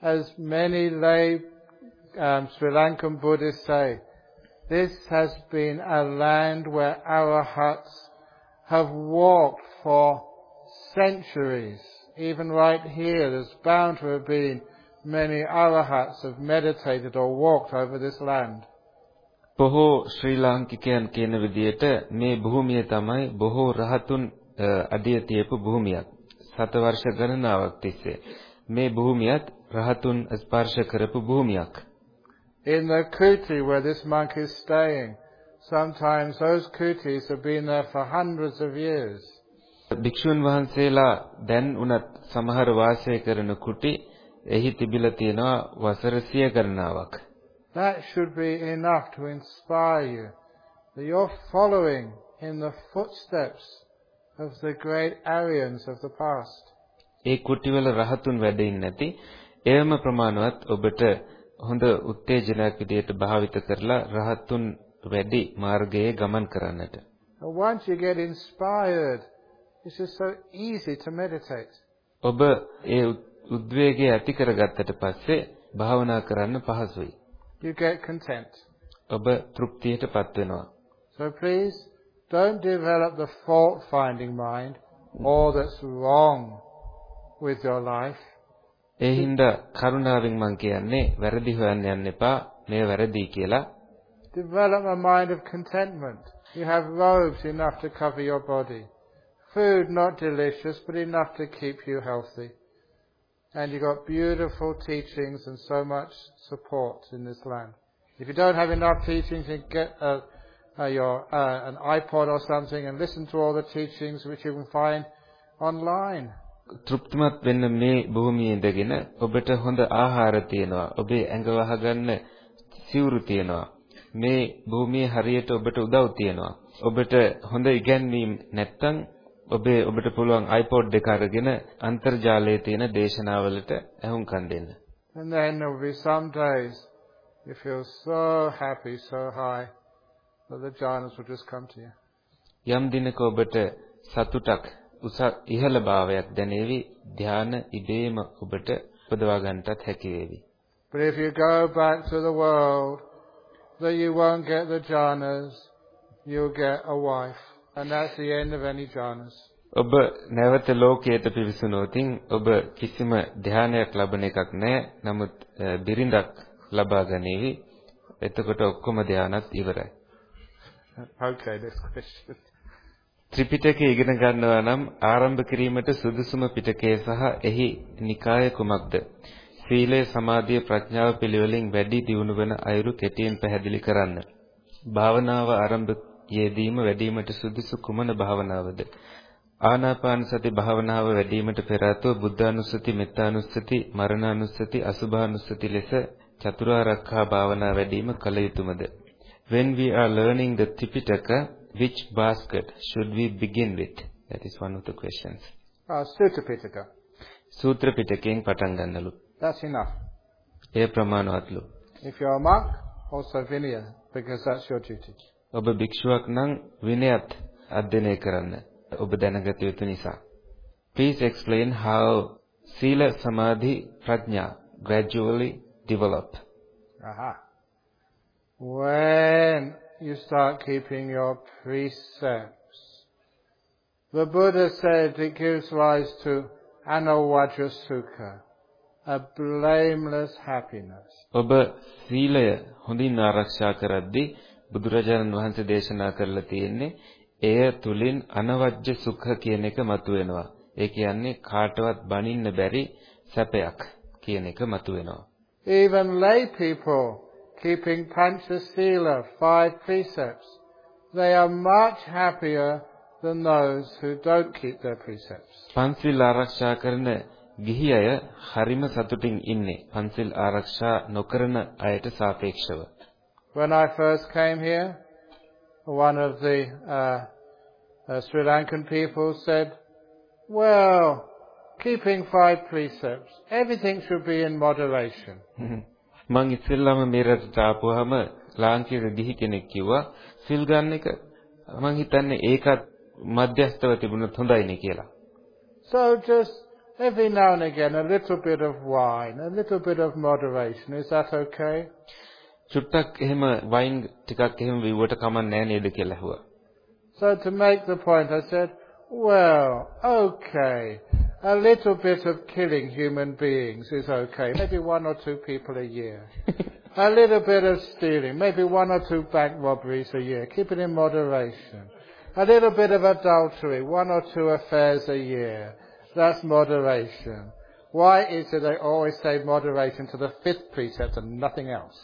as many lay Sri Lankan Buddhists say, this has been a land where arahats have walked for centuries. Even right here, there's bound to have been many arahats have meditated or walked over this land. බොහෝ ශ්‍රී ලාංකිකයන් කියන විදිහට මේ භූමිය තමයි බොහෝ රහතුන් අධිය තියපු භූමියක්. සත වර්ෂ ගණනාවක් තිස්සේ මේ භූමියත් රහතුන් ස්පර්ශ කරපු භූමියක්. In the kuti where this monk is staying, sometimes those kutis have been there for hundreds of years. භික්ෂුන් වහන්සේලා දැන් උනත් සමහර වාසය කරන කුටි එහි තිබිලා තියෙනවා වසර 100 ගණනාවක්. That should be enough to inspire you that you're following in the footsteps of the great Aryans of the past. ඒ කුටිවල රහතුන් වැඩින් නැති එයම ප්‍රමාණවත් ඔබට හොඳ උත්තේජනයක් විදිහට භාවිත කරලා රහතුන් වැඩි මාර්ගයේ ගමන් කරන්නට. Once you get inspired, it's just so easy to meditate. ඔබ ඒ උද්වේගය ඇති කරගත්තට පස්සේ භාවනා කරන්න පහසුයි. You get content. ඔබ තෘප්තියටපත් වෙනවා. So please don't develop the fault-finding mind, all that's wrong with your life. ඒ හින්දා කරුණාවෙන් මම කියන්නේ වැරදි හොයන්න යන්න එපා. මේ වැරදි කියලා. Develop a mind of contentment. You have robes enough to cover your body. Food not delicious, but enough to keep you healthy. And you've got beautiful teachings and so much support in this land. If you don't have enough teachings, you get an iPod or something and listen to all the teachings which you can find online. තෘප්තිමත් වෙන්න මේ භූමියේ ඉඳගෙන ඔබට හොඳ ආහාර තියෙනවා. ඔබේ ඇඟ වහගන්න සිවුරු තියෙනවා. මේ භූමියේ හරියට ඔබට උදව් තියෙනවා. ඔබට හොඳ ඉගැන්වීම් නැත්තම් ඔබට පුළුවන් iPod එක අරගෙන අන්තර්ජාලයේ තියෙන දේශනාවලට ඇහුම්කන් දෙන්න. And then there will be some days you feel so happy, so high, that the jhanas will just come to you. යම් දිනක ඔබට සතුටක් ඉහළ භාවයක් දැනේවි. ධ්‍යාන ඉබේම ඔබට උපදවා ගන්නටත් හැකි වේවි. But if you go back to the world, then you won't get the jhanas, you'll get a wife. And that's the end of any jhanas. ඔබ නැවත ලෝකයට පිවිසුනොතින් ඔබ කිසිම ධ්‍යානයක් ලබන එකක් නැහැ. නමුත් බිරිඳක් ලබා ගනීවි. එතකොට ඔක්කොම ධ්‍යානත් ඉවරයි. Okay, this question. ත්‍රිපිටකය ඉගෙන ගන්නවා නම් ආරම්භ කිරීමට සුදුසුම පිටකය සහ එහි නිකාය කුමක්ද? සීලය, සමාධිය, ප්‍රඥාව පිළිවෙලින් වැඩි දියුණු වන අයුරු කෙටියෙන් පැහැදිලි කරන්න. භාවනාව ආරම්භයේදීම වැඩිවීමට සුදුසු කුමන භාවනාවද? ආනාපාන සති භාවනාව වැඩිවීමට පෙර ආතෝ බුද්ධානුස්සති, මෙත්තානුස්සති, මරණානුස්සති, අසුභානුස්සති ලෙස චතුරාර්යකා භාවනා වැඩිවීම කළ යුතුයමද? When we are learning the Tripitaka, which basket should we begin with? That is one of the questions. Sutta Pitaka. Sutra Pitakayen පටන් ගන්නලු. That's enough. A ප්‍රමාණවත්ලු. If you're a monk, also Vinaya, because that's your duty. ඔබ භික්ෂුවක් නම් විනයත් අධ්‍යයනය කරන්න. ඔබ දැනගත යුතු නිසා. Please explain how Sila, Samadhi, Prajna gradually develop. Aha. When you start keeping your precepts, the Buddha said it gives rise to anavajja sukha, a blameless happiness. ඔබ සීලය හොඳින් ආරක්ෂා කරද්දී බුදුරජාණන් වහන්සේ දේශනා කරලා තියෙන්නේ එය තුලින් අනවජ්‍ය සුඛ කියන එක මතුවෙනවා. ඒ කියන්නේ කාටවත් බනින්න බැරි සැපයක් කියන එක මතුවෙනවා. Even lay people keeping pancha sila, 5 precepts, they are much happier than those who don't keep their precepts. පන්සිල් ආරක්ෂා කරන ගිහි අය හරිම සතුටින් ඉන්නේ පන්සිල් ආරක්ෂා නොකරන අයට සාපේක්ෂව. When I first came here, one of the Sri Lankan people said, well, keeping 5 precepts, everything should be in moderation. මං ඉස්සෙල්ලාම මේ රටට ආපුවාම ලාංකික ගිහි කෙනෙක් කිව්වා සිල් ගන්න එක මං හිතන්නේ ඒකත් මධ්‍යස්ථව තිබුණොත් හොඳයිනේ කියලා. So just Every now and again, a little bit of wine, a little bit of moderation. Is that okay? චුට්ටක් එහෙම වයින් ටිකක් එහෙම විවුවට කමක් නැහැ නේද කියලා ඇහුවා. So to make the point, I said, well, okay, a little bit of killing human beings is okay. Maybe 1 or 2 people a year. A little bit of stealing, maybe 1 or 2 bank robberies a year. Keep it in moderation. A little bit of adultery, 1 or 2 affairs a year. That's moderation. Why is it they always say moderation to the 5th precept and nothing else?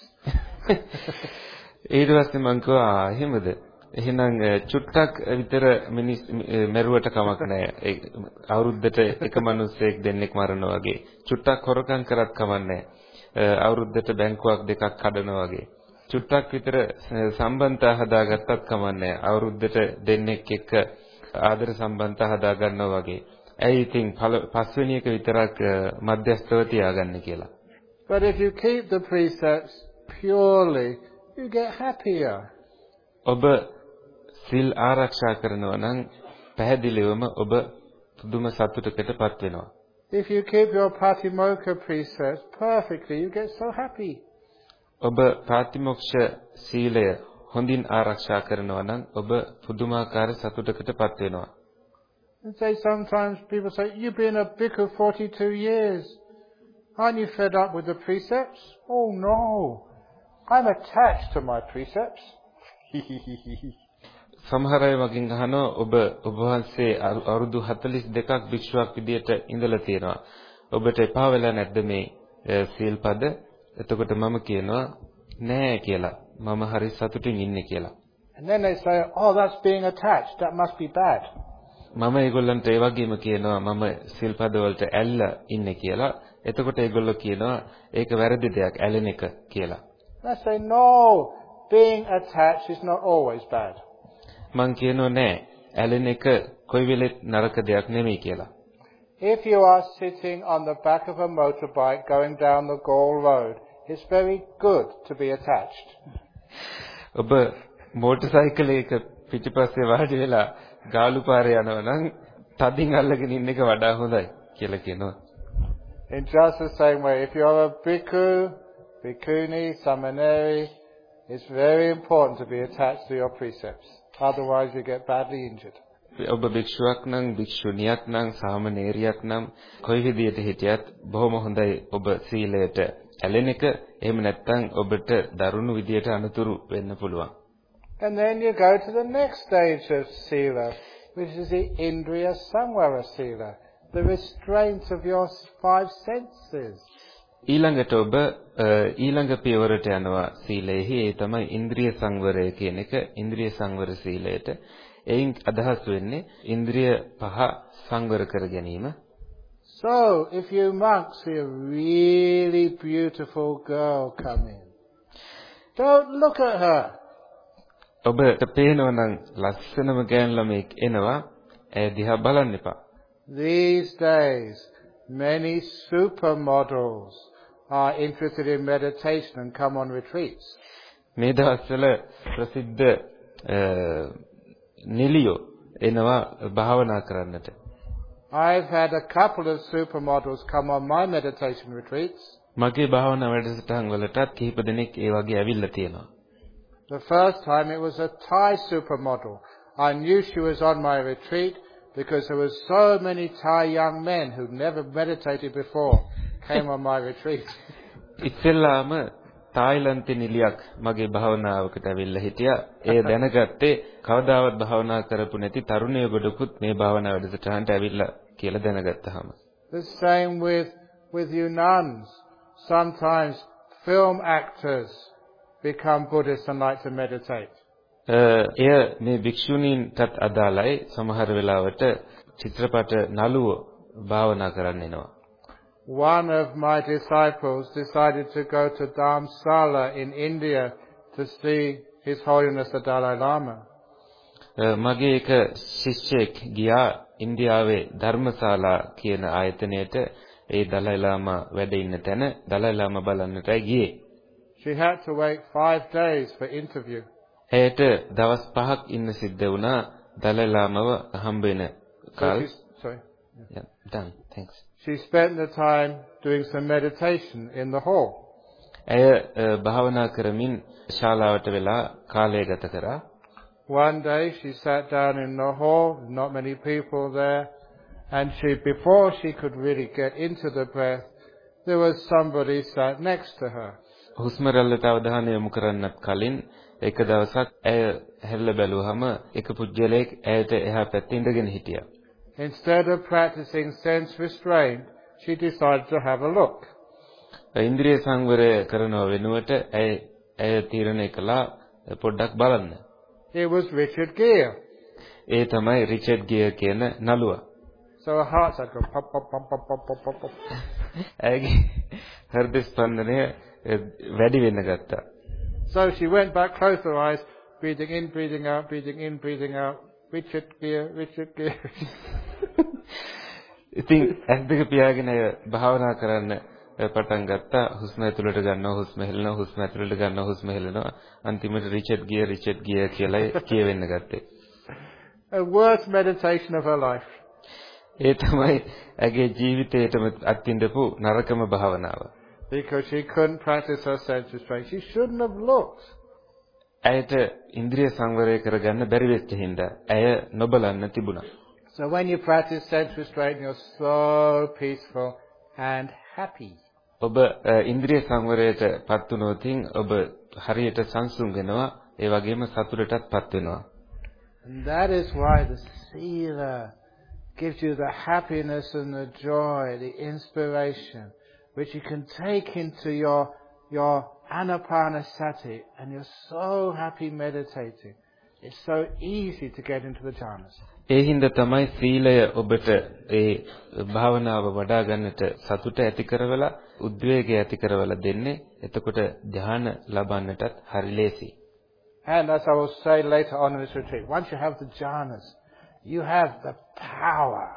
ඊට පස්සේ මං කිව්වා එහෙමද? එහෙනම් චුට්ටක් විතර මිනිස් මරුවට කමක් නැහැ. අවුරුද්දට එක මිනිස්සෙක් දෙන්නෙක් මරනවා වගේ. චුට්ටක් හොරකම් කරත් කමක් නැහැ. අවුරුද්දට බැංකුවක් දෙකක් කඩනවා වගේ. චුට්ටක් විතර සම්බන්ධතා හදාගත්තත් කමක් නැහැ. අවුරුද්දට දෙන්නෙක් එක්ක ආදර සම්බන්ධතා හදා ගන්නවා වගේ. ඇයි ඉතින් පස්වෙනි එක විතරක් මධ්‍යස්ථව තියාගන්නේ කියලා. But if you keep the precepts purely, you get happier. ඔබ සිල් ආරක්ෂා කරනවා නම් පැහැදිලිවම ඔබ පුදුම සතුටකටපත් වෙනවා. If you keep your Patimokkha precepts perfectly, you get so happy. ඔබ ප්‍රාතිමොක්ෂ සීලය හොඳින් ආරක්ෂා කරනවා නම් ඔබ පුදුමාකාර සතුටකටපත් වෙනවා. And say sometimes people say, you've been a bhikkhu 42 years. Aren't you fed up with the precepts? Oh no, I'm attached to my precepts. සමහර අය වගේ අහනවා ඔබ වහන්සේ අවුරුදු 42ක් භික්ෂුවක් විදියට ඉඳලා තියෙනවා. ඔබට එපා වෙලා නැද්ද මේ සීල්පද? එතකොට මම කියනවා නෑ කියලා. මම හරි සතුටින් ඉන්නේ කියලා. And then they say, oh, that's being attached. That must be bad. මම ඒගොල්ලන්ට ඒ වගේම කියනවා මම සීල්පද වලට ඇල්ලා ඉන්නේ කියලා. එතකොට ඒගොල්ලෝ කියනවා ඒක වැරදි දෙයක් ඇලෙන එක කියලා. I say, no, being attached is not always bad. මං කියනවා නෑ ඇලෙන එක කොයි වෙලෙත් නරක දෙයක් නෙමෙයි කියලා. If you are sitting on the back of a motorbike going down the Gaul Road, it's very good to be attached. ඔබ මෝටර් සයිකලයක පිටිපස්සේ වාඩි වෙලා ගාලු පාරේ යනවා නම් තදින් අල්ලගෙන ඉන්න එක වඩා හොඳයි කියලා කියනවා. In just the same way, if you're a bhikkhu, bhikkhuni, samaneri, it's very important to be attached to your precepts. Otherwise you get badly injured. ඔබ භික්ෂුවක් නම් භික්ෂුණියක් නම් සාමණේරියක් නම් කොයි විදියට හිටියත් බොහොම හොඳයි ඔබ සීලයට ඇලෙන එක. එහෙම නැත්නම් ඔබට දරුණු විදියට අනුතුරු වෙන්න පුළුවන්. And then you go to the next stage of sila, which is the indriya samvara sila, the restraint of your 5 senses. ඊළඟට ඔබ ඊළඟ පියවරට යනවා සීලයේ. ඒ තමයි ඉන්ද්‍රිය සංවරය කියන එක. ඉන්ද්‍රිය සංවර සීලයට එයින් අදහස් වෙන්නේ ඉන්ද්‍රිය පහ සංවර කර ගැනීම. So, if you monks see a really beautiful girl come in, don't look at her. ඔබට පේනවා නම් ලස්සනම ගෑනු ළමෙක් එනවා. ඒ දිහා බලන්න එපා. These days, many supermodels are interested in meditation and come on retreats. මේ දවස්වල ප්‍රසිද්ධ නිලියෝ එනවා භාවනා කරන්නට. I've had a couple of supermodels come on my meditation retreats. මගේ භාවනා වැඩසටහන් වලටත් කිහිප දෙනෙක් ඒ වගේ ඇවිල්ලා තියෙනවා. The first time it was a Thai supermodel. I knew she was on my retreat because there were so many Thai young men who'd never meditated before came on my retreat. ඉස්සෙල්ලාම තායිලන්තේ නිලියක් මගේ භාවනාවකට ඇවිල්ලා හිටියා. ඒ දැනගත්තේ කවදාවත් භාවනා කරපු නැති තරුණයෝ ගොඩකුත් මේ භාවනා වැඩසටහනට ඇවිල්ලා කියලා දැනගත්තාම. The same with you nuns. Sometimes film actors become Buddhists and like to meditate. එය මේ භික්ෂුණීන්ටත් අදාළයි. සමහර වෙලාවට චිත්‍රපට නළුවෝ භාවනා කරන්න එනවා. One of my disciples decided to go to Dharamsala in India to see His Holiness the Dalai Lama. මගේ එක ශිෂ්‍යෙක් ගියා ඉන්දියාවේ ධර්මශාලා කියන ආයතනයට. ඒ දලයි ලාමා වැඩ ඉන්න තැන දලයි ලාමා බලන්නටයි ගියේ. She had to wait 5 days for interview. ඇයට දවස් 5ක් ඉන්න සිද්ධ වුණා දලයි ලාමව හම්බ වෙන කාල. Yeah, done. Thanks. She spent the time doing some meditation in the hall. භාවනා කරමින් ශාලාවට වෙලා කාලය ගත කරා. One day she sat down in the hall, not many people there, and before she could really get into the breath, there was somebody sat next to her. හුස්ම රැල්ලට අවධානය යොමු කරන්නත් කලින් එක දවසක් ඇය හැරිලා බැලුවහම එක පුජ්‍යලෙක් ඇයට එහා පැත්තේ ඉඳගෙන හිටියා. Instead of practicing sense restraint, she decided to have a look. ඉන්ද්‍රිය සංවරය කරනව වෙනුවට ඇය තීරණය කළා පොඩ්ඩක් බලන්න. It was Richard Gere. ඒ තමයි රිචඩ් ගියර් කියන නළුවා. So her heart started going pop, pop, pop, pop, pop, pop, pop, pop. ඇයගේ හෘද ස්පන්දනය වැඩි වෙන්න ගත්තා. So she went back, closed her eyes, breathing in, breathing out, breathing in, breathing out. Richard Gere, Richard Gere. ඉතින් ඇස් දෙක පියාගෙන භාවනා කරන්න පටන් ගත්තා. හුස්ම ඇතුළට ගන්නවා, හුස්ම හෙලනවා, හුස්ම ඇතුළට ගන්නවා, හුස්ම හෙලනවා. අන්තිමට රිචඩ් ගියර් කියලා කියවෙන්න ගත්තේ. A worst meditation of her life. ඒ තමයි ඇගේ ජීවිතේටම අත්විඳපු නරකම භාවනාව. Because she couldn't practice her sense restraint. She shouldn't have looked. ඇයට ඉන්ද්‍රිය සංවරය කරගන්න බැරි වෙච්ච හින්දා ඇය නොබලන්න තිබුණා. So when you practice sense restraint, you're so peaceful and happy. ඔබ ඉන්ද්‍රිය සංවරයට පත් වුණොතින් ඔබ හරියට සංසුන් වෙනවා, ඒ වගේම සතුටටත් පත් වෙනවා. And that is why the Sila gives you the happiness and the joy, the inspiration, which you can take into your anapanasati, and you're so happy meditating. It's so easy to get into the jhanas. ඒ හින්දා තමයි සීලය ඔබට ඒ භාවනාව වඩා ගන්නට සතුට ඇති කරවලා උද්වේගය ඇති කරවලා දෙන්නේ. එතකොට ධ්‍යාන ලබන්නටත් හරි ලේසි. And as I will say later on in this retreat, once you have the jhanas, you have the power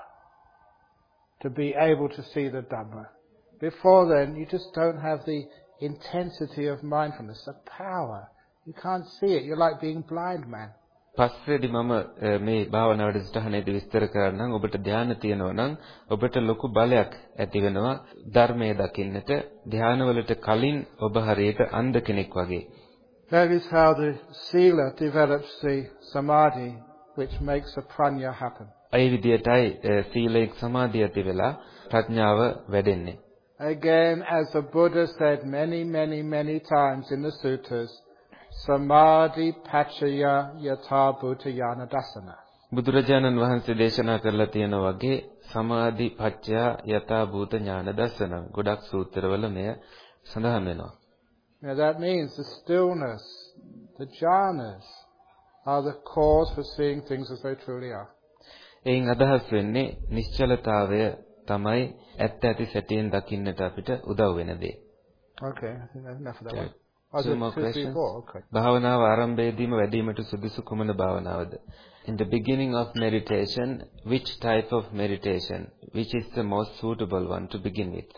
to be able to see the Dhamma. Before then, you just don't have the intensity of mindfulness, the power. You can't see it. You're like being blind man. පස්සේදී මම මේ භාවනා වැඩසටහනේදී විස්තර කරන්නම්. ඔබට ධ්‍යාන තියෙනවා නම් ඔබට ලොකු බලයක් ඇති වෙනවා ධර්මයේ දකින්නට. ධ්‍යානවලට කලින් ඔබ හරියට අන්ධ කෙනෙක් වගේ. That is how the Sila develops the samadhi, which makes the prajna happen. ඒ විදියටයි සීලයෙන් සමාධිය ඇති වෙලා ප්‍රඥාව වැඩෙන්නේ. Again, as the Buddha said many times in the suttas, samadhi pachaya yatha bhutayana dasana. බුදුරජාණන් වහන්සේ දේශනා කරලා තියෙන වගේ සමාධි පච්චය යථා භූත ඥාන දර්ශන ගොඩක් සූත්‍රවල මෙය සඳහන් වෙනවා. Now that means the stillness, the jhanas, are the cause for seeing things as they truly are. එයින් අදහස් වෙන්නේ නිශ්චලතාවය තමයි ඇත්ත ඇති සැටියෙන් දකින්නට අපිට උදව් වෙන දේ. Okay, I think that's enough of that one. Two more questions. Okay. භාවනාව ආරම්භයේදීම වැඩිමට සුදුසු කුමන භාවනාවද? In the beginning of meditation, which type of meditation, which is the most suitable one to begin with?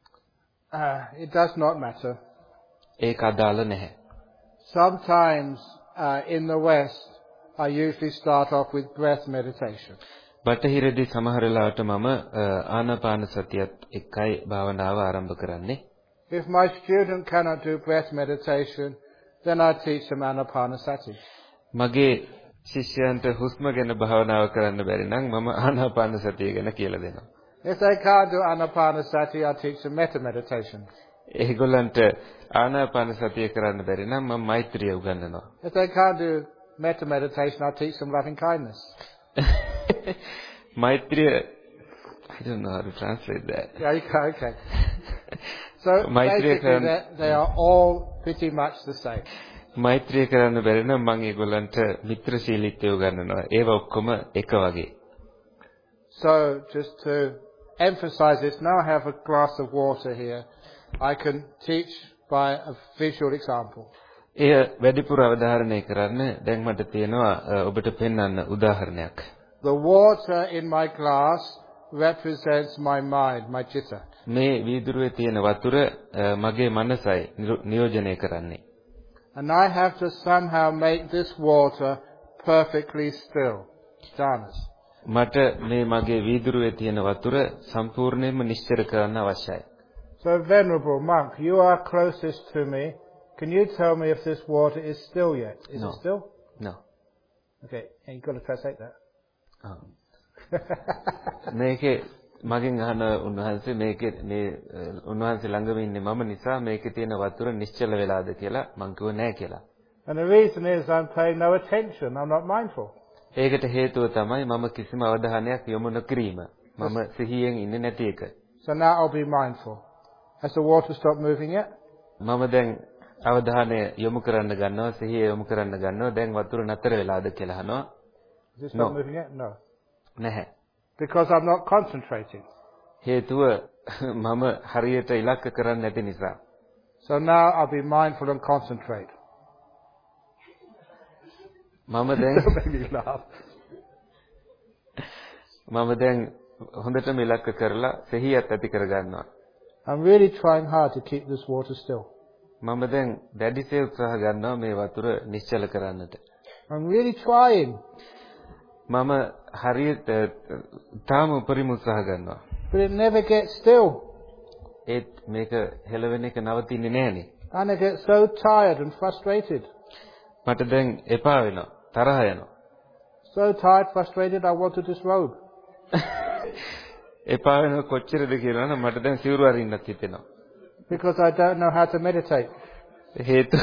It does not matter. ඒක අදාළ නැහැ. Sometimes in the West, I usually start off with breath meditation. බටහිරදී සමහර වෙලාවට මම ආනාපාන සතියත් එක්කයි භාවනාව ආරම්භ කරන්නේ. If my student cannot do breath meditation, then I teach them anapanasati. මගේ ශිෂ්‍යයන්ට හුස්ම ගැන භාවනාව කරන්න බැරි නම් මම ආනාපාන සතිය ගැන කියලා දෙනවා. If they can't do anapanasati, I teach them metta meditation. ඒගොල්ලන්ට ආනාපාන සතිය කරන්න බැරි නම් මම මෛත්‍රිය උගන්වනවා. If they can't do metta meditation, I teach them loving kindness. මෛත්‍රිය, I don't know how to translate that. Yeah, okay. So basically they are all pretty much the same. මෛත්‍රිය කරන්න බැරි නම් මම ඒගොල්ලන්ට මිත්‍රශීලීත්වය උගන්වනවා. ඒවා ඔක්කොම එක වගේ. So just to emphasize this, now I have a glass of water here. I can teach by a visual example. එය වැඩිපුර අවධාරණය කරන්න දැන් මට තියෙනවා ඔබට පෙන්වන්න උදාහරණයක්. The water in my glass represents my mind, my citta. මේ වීදුරුවේ තියෙන වතුර මගේ මනසයි නියෝජනය කරන්නේ. And I have to somehow make this water perfectly still. Jhanas. මට මේ මගේ වීදුරුවේ තියෙන වතුර සම්පූර්ණයෙන්ම නිශ්චල කරන්න අවශ්‍යයි. So, Venerable Monk, you are closest to me. Can you tell me if this water is still yet? Is it still? No. Okay, and you've got to translate that. මේකේ මගෙන් අහන උන්වහන්සේ මේකේ මේ උන්වහන්සේ ළඟම ඉන්නේ මම නිසා මේකේ තියෙන වතුර නිශ්චල වෙලාද කියලා මං කිව්ව නෑ කියලා. And the reason is I'm paying no attention. I'm not mindful. ඒකට හේතුව තමයි මම කිසිම අවධානයක් යොමු නොකිරීම. මම සිහියෙන් ඉන්නේ නැති එක. So now I'll be mindful. Has the water stopped moving yet? මම දැන් අවධානය යොමු කරන්න ගන්නවා සිහිය යොමු කරන්න ගන්නවා දැන් වතුර නතර වෙලාද කියලා අහනවා. Is it stopped moving yet? No. නැහැ. Because I'm not concentrating. හේතුව මම හරියට ඉලක්ක කරන්නේ නැති නිසා. So now I'll be mindful and concentrate. මම දැන් හොඳටම ඉලක්ක කරලා සිහියත් ඇති කර ගන්නවා. I'm really trying hard to keep this water still. මම දැන් දැඩිසේ උත්සාහ ගන්නවා මේ වතුර නිශ්චල කරන්නට. I'm really trying. මම හරියට තාම උපරිම උත්සාහ ගන්නවා. But it never gets still. ඒත් මේක හෙලවෙන එක නවතින්නේ නැහනේ. And I get so tired and frustrated. මට දැන් එපා වෙනවා, තරහ යනවා. So tired, frustrated, I want to disrobe. එපා වෙන කොච්චරද කියලා නම් මට දැන් සිවුරු අරින්නත් හිතෙනවා. Because I don't know how to meditate. හේතුව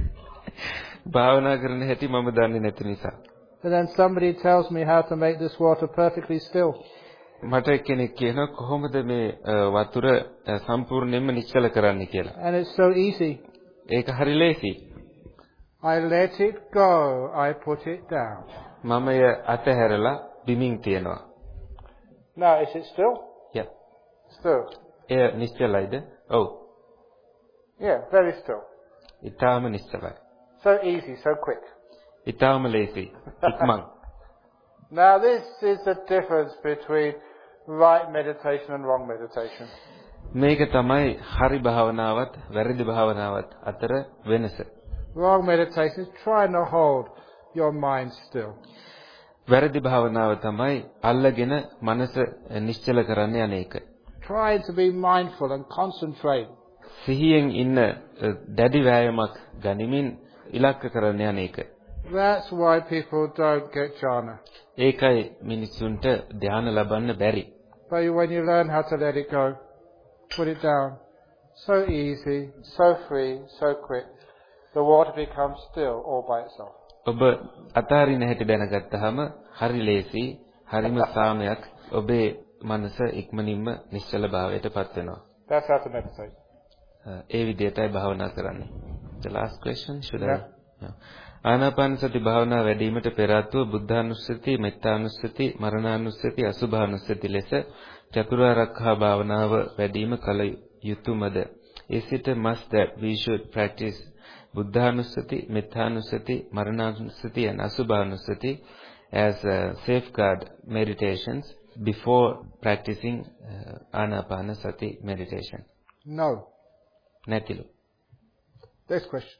භාවනා කරන හැටි මම දන්නේ නැති නිසා. And then somebody tells me how to make this water perfectly still. මට කෙනෙක් කියනවා කොහොමද මේ වතුර සම්පූර්ණයෙන්ම නිශ්චල කරන්නේ කියලා. And it's so easy. ඒක හරි ලේසි. I let it go. I put it down. මම ය අතහැරලා බිමින් තියනවා. Now, is it still? Yeah. Still. එය නිශ්චලයිද? ඔව්. Yeah, very still. ඊටාම නිශ්චලයි. So easy, so quick. ඊටාම ලේසි. ඉක්මන්. Now, this is the difference between right meditation and wrong meditation. මේක තමයි හරි භාවනාවත් වැරදි භාවනාවත් අතර වෙනස. Wrong meditation is trying to hold your mind still. වැරදි භාවනාව තමයි අල්ලගෙන මනස නිශ්චල කරන්න යන එක. Trying to be mindful and concentrate. සිහියෙන් ඉන්න දැඩි වෑයමක් ගනිමින් ඉලක්ක කරන්න යන එක. That's why people don't get jhana. ඒකයි මිනිසුන්ට ධ්‍යාන ලබන්න බැරි. But when you learn how to let it go, put it down, so easy, so free, so quick, the water becomes still all by itself. ඔබ අතාරින හැටි දැනගත්තාම හරි ලේසි, හරිම සාමයක් ඔබේ මනස ඉක්මනින්ම නිශ්චල භාවයට පත් වෙනවා. That's how to meditate. ඒ විදිහටයි භාවනා කරන්නේ. The last question should I? Yeah. ආනාපාන සති භාවනා වැඩිවීමට පෙර ආත්ව බුද්ධානුස්සති, මෙත්තානුස්සති, මරණානුස්සති, අසුභානුස්සති ලෙස චතුරාර්යකා භාවනාව වැඩිම කල යුතුයමද? Is it a must that we should practice Buddhanussati, Metthanussati, Marananussati and Asubhanussati as safeguard meditations before practicing Anapanasati meditation? No. Netilu. Next question.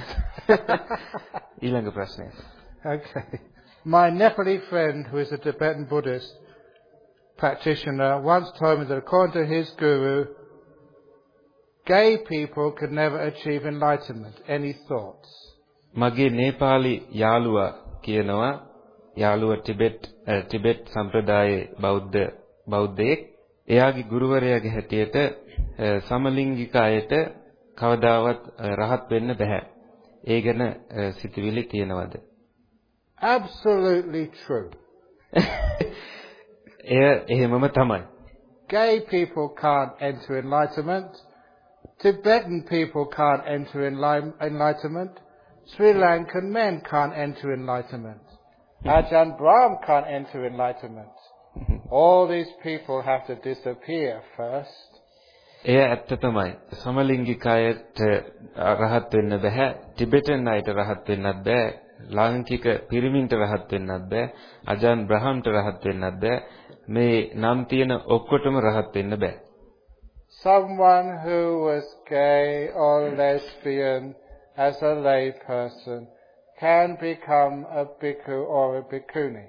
ඊළඟ ප්‍රශ්නය. Okay. My Nepali friend, who is a Tibetan Buddhist practitioner, once told me that according to his guru, gay people could never achieve enlightenment. Any thoughts? මගේ නේපාලි යාළුවා කියනවා යාළුවා Tibet සම්ප්‍රදායේ බෞද්ධයෙක් එයාගේ ගුරුවරයාගේ හැටියට සමලිංගික අයට කවදාවත් රහත් වෙන්න බෑ. ඒ ගැන සිතුවිලි තියෙනවද? Absolutely true. එය එහෙමම තමයි. Gay people can't enter enlightenment. Tibetan people can't enter enlightenment. Sri Lankan men can't enter enlightenment. Ajahn Brahm can't enter enlightenment. All these people have to disappear first. එය ඇත්ත තමයි. සමලිංගික අයට රහත් වෙන්න බෑ. ටිබෙටන් අයට රහත් වෙන්නත් බෑ. ලාංකික පිරිමින්ට රහත් වෙන්නත් බෑ. අජාන් බ්‍රහම්ට රහත් වෙන්නත් බෑ. මේ නම් තියෙන ඔක්කොටම රහත් වෙන්න බෑ. Someone who was gay or lesbian as a lay person can become a bhikkhu or a bhikkhuni.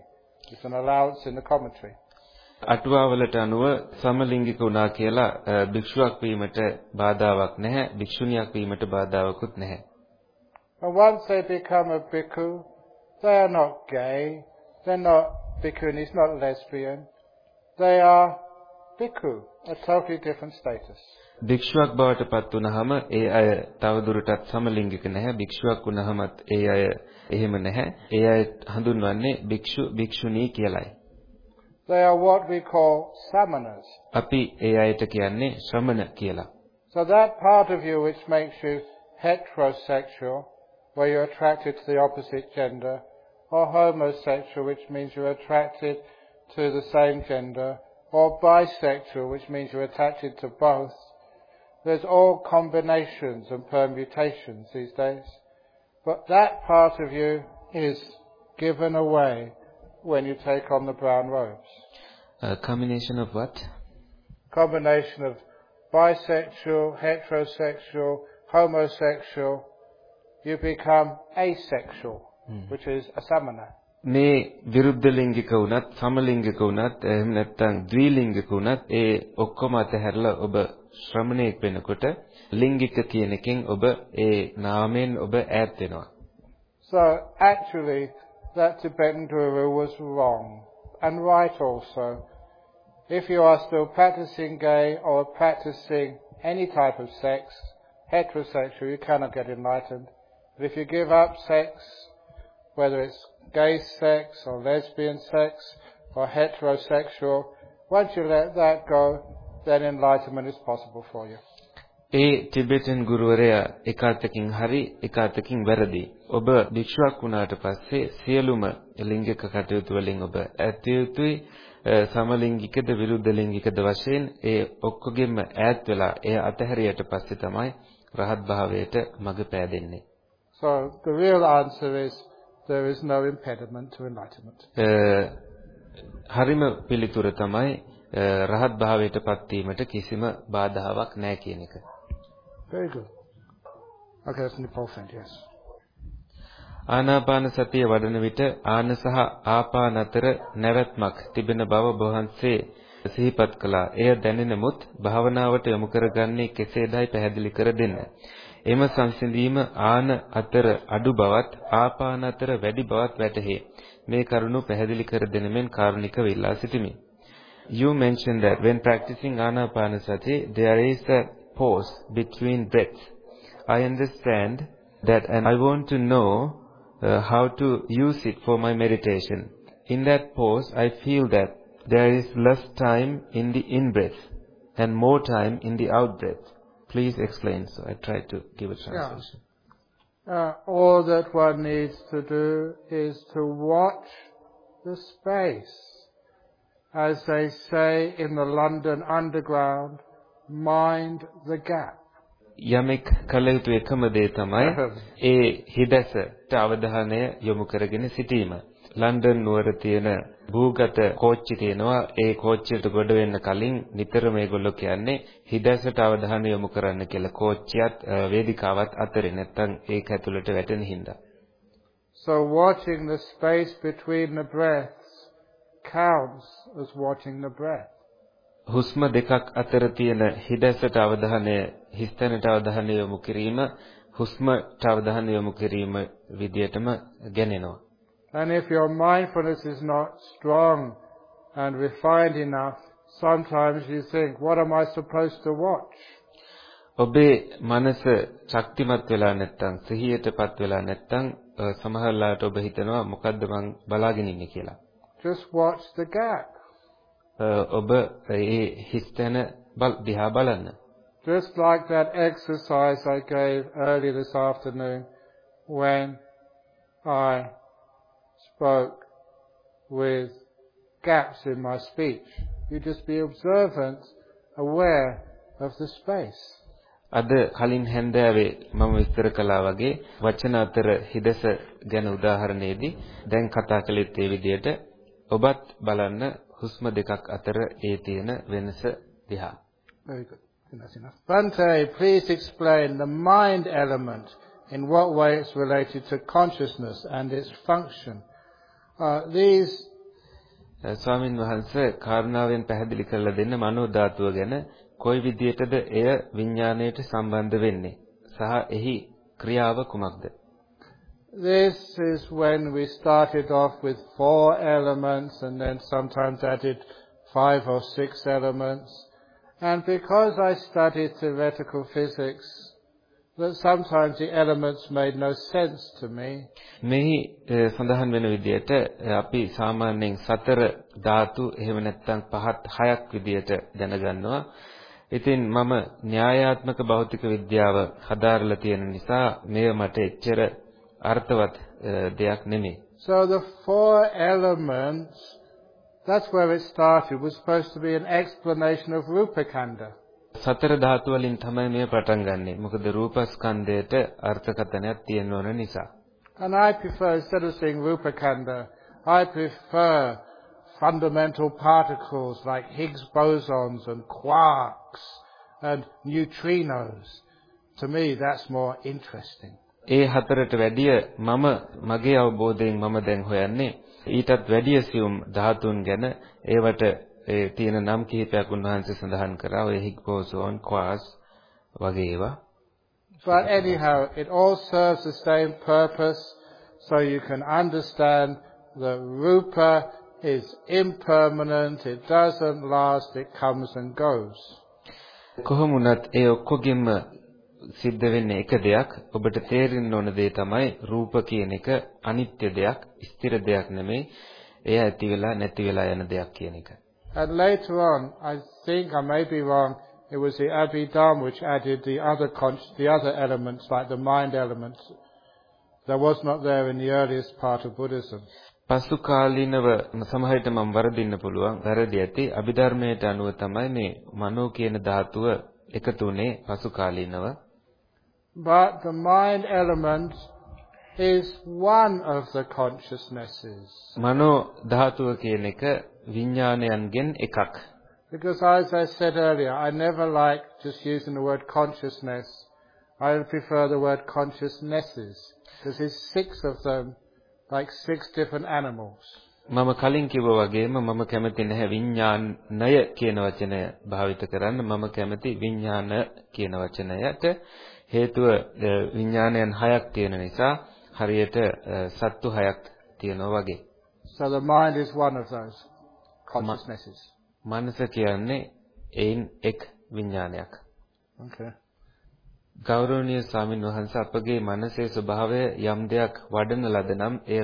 It's an allowance in the commentary. අටුවාවලට අනුව සමලිංගික වුණා කියලා භික්ෂුවක් වීමට බාධාවක් නැහැ. භික්ෂුණියක් වීමට බාධාවකුත් නැහැ. And once they become a bhikkhu, they are not gay. They're not bhikkhunis, not lesbian. They are bhikkhu, a totally different status. භික්ෂුවක් බවට පත් වුණාම ඒ අය තවදුරටත් සමලිංගික නැහැ. භික්ෂුවක් වුණාමත් ඒ අය එහෙම නැහැ. ඒ අය හඳුන්වන්නේ භික්ෂු භික්ෂුණී කියලායි. They are what we call samanas. අපි ඒ අයට කියන්නේ ශ්‍රමණ කියලා. So that part of you which makes you heterosexual, where you're attracted to the opposite gender, or homosexual, which means you're attracted to the same gender, or bisexual, which means you're attracted to both. There's all combinations and permutations these days. But that part of you is given away when you take on the brown robes. A combination of what? Combination of bisexual, heterosexual, homosexual. You become asexual, which is a samana. මේ විරුද්ධ ලිංගික වුණත් සමලිංගික වුණත් එහෙම නැත්නම් ද්විලිංගික වුණත් ඒ ඔක්කොම අතහැරලා ඔබ ශ්‍රමණයෙක් වෙනකොට ලිංගික කියන එකෙන් ඔබ ඒ නාමයෙන් ඔබ ඈත් වෙනවා. So actually that Tibetan guru was wrong and right also. If you are still practicing gay or practicing any type of sex, heterosexual, you cannot get enlightened. But if you give up sex, whether it's gay sex or lesbian sex or heterosexual, once you let that go, then enlightenment is possible for you. ඒ Tibetan ගුරුවරයා එකාතකින් හරි එකාතකින් වැරදි. ඔබ භික්ෂුවක් වුණාට පස්සේ සියලුම ලිංගික කටයුතු වලින් ඔබ ඈත් යුතුයි. සමලිංගිකද විරුද්ධ ලිංගිකද වශයෙන් ඒ ඔක්කොගෙම ඈත් වෙලා ඒ අතහැරියට පස්සේ තමයි රහත් භාවයට මඟ පෑදෙන්නේ. So the real answer is there is no impediment to enlightenment. හරිම පිළිතුර තමයි රහත් භාවයට පත් වීමට කිසිම බාධාවක් නැහැ කියන එක. Very good. Okay, that's Nepal friend, yes. ආනාපාන සතිය වඩන විට ආන සහ ආපාන අතර නැවැත්මක් තිබෙන බව වහන්සේ සිහිපත් කළා. එය දැනෙනමුත් භාවනාවට යොමු කරගන්නේ කෙසේදයි පැහැදිලි කර දෙන්න. එම සංසිඳීම ආන අතර අඩු බවත් ආපාන අතර වැඩි බවත් වැටහේ. මේ කරුණු පැහැදිලි කර දෙනෙමින් කාරුණිකව ඉල්ලා සිටිමි. You mentioned that when practicing Anapanasati, there is a pause between breaths. I understand that and I want to know how to use it for my meditation. In that pause, I feel that there is less time in the in-breath and more time in the out-breath. Please explain. So I try to give a translation. All that one needs to do is to watch the space. As they say in the London Underground, mind the gap. යමෙක් කළ යුතු එකම දේ තමයි ඒ හිදැසට අවධානය යොමු කරගෙන සිටීම. ලන්ඩන් නුවර තියෙන භූගත කෝච්චි තියෙනවා. ඒ කෝච්චියට ගොඩ වෙන්න කලින් නිතරම මේගොල්ලෝ කියන්නේ හිදැසට අවධානය යොමු කරන්න කියලා. කෝච්චියත් වේදිකාවත් අතරේ නැත්තම් ඒක ඇතුළට වැටෙන හින්දා. So watching the space between the breaths counts as watching the breath. හුස්ම දෙකක් අතර තියෙන හිදැසට අවධානය හිස්තැනට අවධානය යොමු කිරීම හුස්මට අවධානය යොමු කිරීම විදියටම ගණනනවා. And if your mindfulness is not strong and refined enough, sometimes you think, what am I supposed to watch? ඔබේ මනස ශක්තිමත් වෙලා නැත්නම් සිහියටපත් වෙලා නැත්නම් සමහරවිට ඔබ හිතනවා මොකද්ද මං බලාගෙන ඉන්නේ කියලා. Just watch the gap. ඔබ ඒ හිස්තැන දිහා බලන්න. Just like that exercise I gave early this afternoon when I spoke with gaps in my speech. You just be observant, aware of the space. අද කලින් හැන්දෑවේ මම විස්තර කළා වගේ වචන අතර හිදස ගැන උදාහරණයේදී දැන් කතා කළෙත් ඒ විදිහට ඔබත් බලන්න හුස්ම දෙකක් අතර ඒ තියෙන වෙනස දිහා. Very good. That's enough. Bhante, please explain the mind element, in what way it's related to consciousness and its function. These ස්වාමින් වහන්සේ කාරණාවෙන් පැහැදිලි කරලා දෙන්න මනෝ ධාතුව ගැන කොයි විදියටද එය විඥාණයට සම්බන්ධ වෙන්නේ සහ එහි ක්‍රියාව කුමක්ද? This is when we started off with 4 elements and then sometimes added 5 or 6 elements. And because I studied theoretical physics, that sometimes the elements made no sense to me. මෙහි සඳහන් වෙන විදිහට අපි සාමාන්‍යයෙන් 4 ධාතු එහෙම නැත්නම් 5ත් 6ක් විදිහට දැනගන්නවා. ඉතින් මම න්‍යායාත්මක භෞතික විද්‍යාව හදාරලා තියෙන නිසා මේව මට එච්චර අර්ථවත් දෙයක් නෙමෙයි. So the 4 elements, that's where it started, was supposed to be an explanation of Rupakanda. 4 ධාතු වලින් තමයි මේ පටන් ගන්නෙ. මොකද රූපස්කන්ධයට අර්ථකථනයක් තියෙන්න ඕන නිසා. And I prefer, instead of saying Rupakanda, I prefer fundamental particles like Higgs bosons and quarks and neutrinos. To me, that's more interesting. ඒ 4ට වැඩිය මගේ අවබෝධයෙන් මම දැන් හොයන්නේ ඊටත් වැඩිය සියුම් ධාතුන් ගැන. ඒවට තියෙන නම් කිහිපයක් උන්වහන්සේ සඳහන් කරා. ඔය Higgs boson, quarks වගේ ඒවා. But anyhow, it all serves the same purpose, so you can understand that Rupa is impermanent, it doesn't last, it comes and goes. කොහොමුණත් ඒ ඔක්කොගෙම සිද්ධ වෙන්නේ එක දෙයක්. ඔබට තේරෙන්න ඕන දේ තමයි රූප කියන එක අනිත්‍ය දෙයක්, ස්ථිර දෙයක් නෙමෙයි. එය ඇති වෙලා නැති වෙලා යන දෙයක් කියන එක. And later on, I think I may be wrong, it was the Abhidharma which added the other elements, like the mind elements, that was not there in the earliest part of Buddhism. පසු කාලීනව සමහරවිට මම වරදින්න පුළුවන්. වැරදි ඇති. අභිධර්මයට අනුව තමයි මේ මනෝ කියන ධාතුව එකතු වුනේ පසු කාලීනව. But the mind element is one of the consciousnesses. මනෝ ධාතුව කියන එක විඥානයන්ගෙන් එකක්. Because as I said earlier, I never like just using the word consciousness. I prefer the word consciousnesses. Because there's 6 of them, like 6 different animals. මම කලින් කිව්වා වගේම මම කැමති නැහැ විඥානය කියන වචනය භාවිත කරන්න. මම කැමති විඥාන කියන වචනයට. හේතුව විඥානයන් 6ක් තියෙන නිසා හරියට සත්තු 6ක් තියෙනවා වගේ. So the mind is one of those consciousnesses. මනස කියන්නේ ඒන් එක් විඥානයක්. Okay. ගෞරවනීය ස්වාමින් වහන්සේ අපගේ මනසේ ස්වභාවය යම් දෙයක් වඩන ලද නම් එය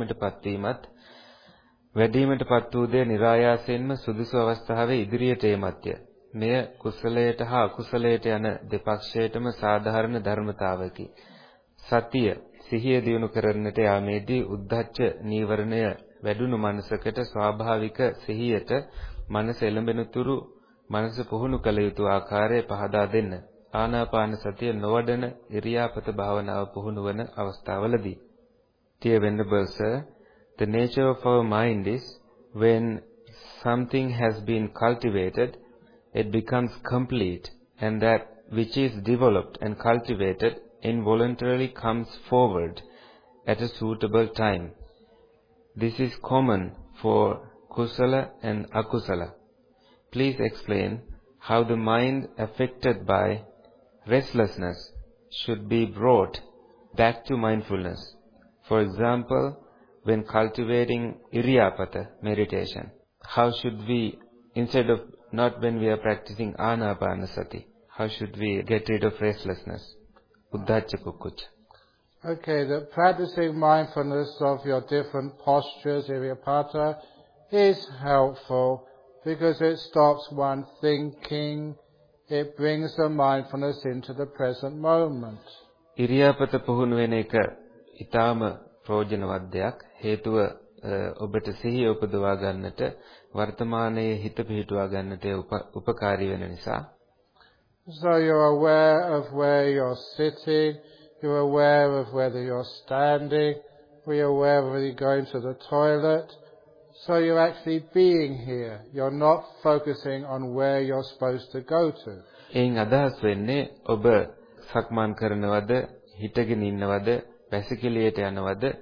වැඩිවීමටපත් වූ දේ નિરાයාසයෙන්ම සුදුසු අවස්ථාවේ ඉදිරියට ඒමත්ය. මෙය කුසලයට හා අකුසලයට යන දෙපක්ෂයටම සාධාරණ ධර්මතාවකි. සතිය සිහිය දියුණු කරන්නට යාමේදී උද්ධච්ච නීවරණය වැඩුණු මනසකට ස්වාභාවික සිහියට මනස එළඹෙන තුරු මනස පුහුණු කළ යුතු ආකාරය පහදා දෙන්න. ආනාපාන සතිය නොවඩන ඉරියාපත භාවනාව පුහුණු වන අවස්ථාවලදී. Dear Venerable Sir, the nature of our mind is when something has been cultivated, it becomes complete, and that which is developed and cultivated involuntarily comes forward at a suitable time. This is common for kusala and akusala. Please explain how the mind affected by restlessness should be brought back to mindfulness. For example, when cultivating iriyapata meditation, how should we, instead of not when we are practicing anapanasati, how should we get rid of restlessness? Uddhacca kukkucca. Okay, the practicing mindfulness of your different postures, iriyapata, is helpful because it stops one thinking. It brings the mindfulness into the present moment. ඉරියාපත පුහුණු වෙන එක ඊටාම ප්‍රයෝජනවත් දෙයක්. හේතුව ඔබට සිහිය උපදවා ගන්නට වර්තමානයේ හිත පිහිටුවා ගන්නට උපකාරී වෙන නිසා. So you're aware of where you're sitting, you're aware of whether you're standing, you're aware of whether you're going to the toilet. So you're actually being here. You're not focusing on where you're supposed to go to. එයින් අදහස් වෙන්නේ ඔබ සක්මන් කරනවද, හිටගෙන ඉන්නවද, වැසිකිළියට යනවද,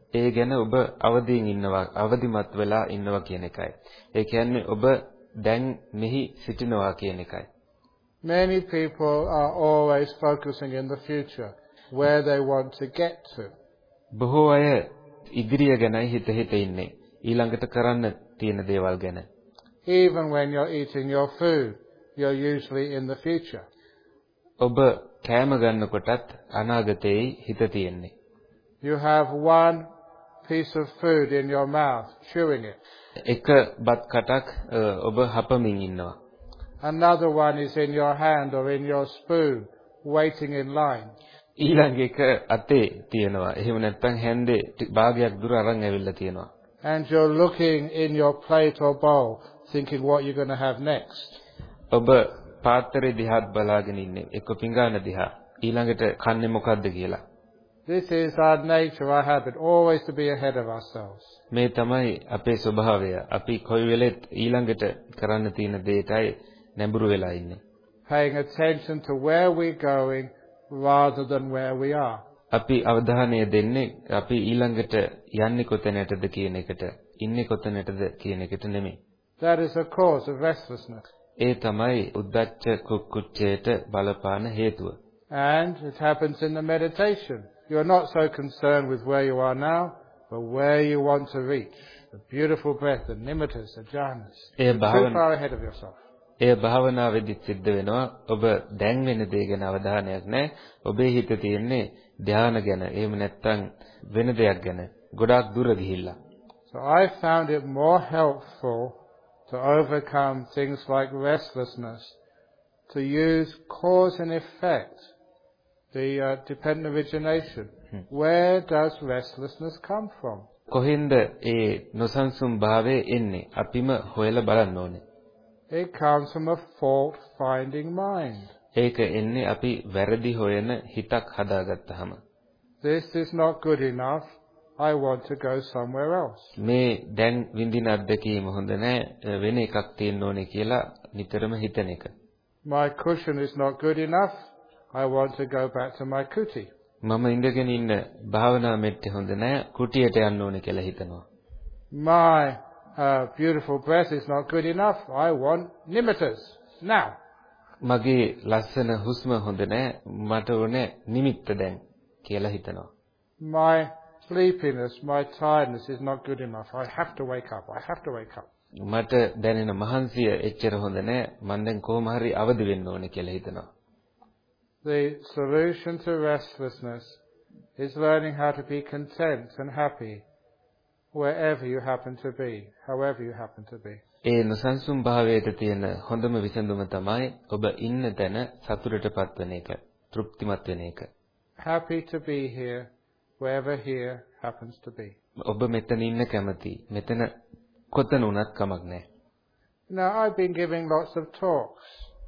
ඒ ගැන ඔබ අවදියෙන් ඉන්නවා, අවදිමත් වෙලා ඉන්නවා කියන එකයි. ඒ කියන්නේ ඔබ දැන් මෙහි සිටිනවා කියන එකයි. Many people are always focusing in the future, where they want to get to. බොහෝ අය ඉදිරිය ගැනයි හිත ඉන්නේ. ඊළඟට කරන්න තියෙන දේවල් ගැන. Even when you're eating your food, you're usually in the future. ඔබ කෑම ගන්නකොටත් අනාගතයේ හිත තියෙන්නේ. You have one piece of food in your mouth, chewing it. එක බත් කටක් ඔබ හපමින් ඉන්නවා. Another one is in your hand or in your spoon, waiting in line. ඊළඟ එක අතේ තියෙනවා. එහෙම නැත්නම් හැන්දේ භාගයක් දුර අරන් ඇවිල්ලා තියෙනවා. And you're looking in your plate or bowl, thinking what you're going to have next. ඔබ පාත්‍රය දිහාත් බලාගෙන ඉන්නේ. එක්ක පිඟාන දිහා. ඊළඟට කන්නේ මොකද්ද කියලා. This is our nature, our habit, always to be ahead of ourselves. මේ තමයි අපේ ස්වභාවය. අපි කොයි වෙලෙත් ඊළඟට කරන්න තියෙන දේටයි නැඹුරු වෙලා ඉන්නේ. Paying attention to where we're going rather than where we are. අපි අවධානය දෙන්නේ අපි ඊළඟට යන්නේ කොතැනටද කියන එකට, ඉන්නේ කොතැනටද කියන එකට නෙමෙයි. That is a cause of restlessness. ඒ තමයි උද්දච්ච කුක්කුච්චයට බලපාන හේතුව. And it happens in the meditation. You're not so concerned with where you are now, but where you want to reach. The beautiful breath, the nimittas, the jhanas. You're too far ahead of yourself. ඒ භාවනාවේදී සිද්ධ වෙනවා. ඔබ දැන් වෙන දේ ගැන අවධානයක් නැහැ. ඔබේ හිත තියෙන්නේ ධානය ගැන. එහෙම නැත්නම් වෙන දෙයක් ගැන. ගොඩාක් දුර ගිහිල්ලා. So I found it more helpful to overcome things like restlessness, to use cause and effect, the dependent origination. Where does restlessness come from? කොහෙන්ද ඒ නොසන්සුන් භාවය එන්නේ? අපිම හොයලා බලන්න ඕනේ. It comes from a fault-finding mind. ඒක එන්නේ අපි වැරදි හොයන හිතක් හදාගත්තාම. This is not good enough. I want to go somewhere else. මේ දැන් විඳින අත්දැකීම හොඳ නැහැ. වෙන එකක් තියෙන්න ඕනේ කියලා නිතරම හිතන එක. My cushion is not good enough. I want to go back to my kuti. මම ඉඳගෙන ඉන්න භාවනා මෙට්ටේ හොඳ නැහැ. කුටියට යන්න ඕනේ කියලා හිතනවා. My beautiful breath is not good enough. I want nimittas now. මගේ ලස්සන හුස්ම හොඳ නැහැ. මට ඕනේ නිමිත්ත දැන් කියලා හිතනවා. My sleepiness, my tiredness is not good enough. I have to wake up. I have to wake up. මට දැනෙන මහන්සිය එච්චර හොඳ නැහැ. මම දැන් කොහොම හරි අවදි වෙන්න ඕනේ කියලා හිතනවා. The solution to restlessness is learning how to be content and happy wherever you happen to be, however you happen to be. ඒ නොසන්සුන් භාවයට තියෙන හොඳම විසඳුම තමයි ඔබ ඉන්න තැන සතුටටපත් වෙන එක, තෘප්තිමත් වෙන එක. Happy to be here, wherever here happens to be. ඔබ මෙතන ඉන්න කැමති. මෙතන කොතන වුණත් කමක් නැහැ. Now, I've been giving lots of talks.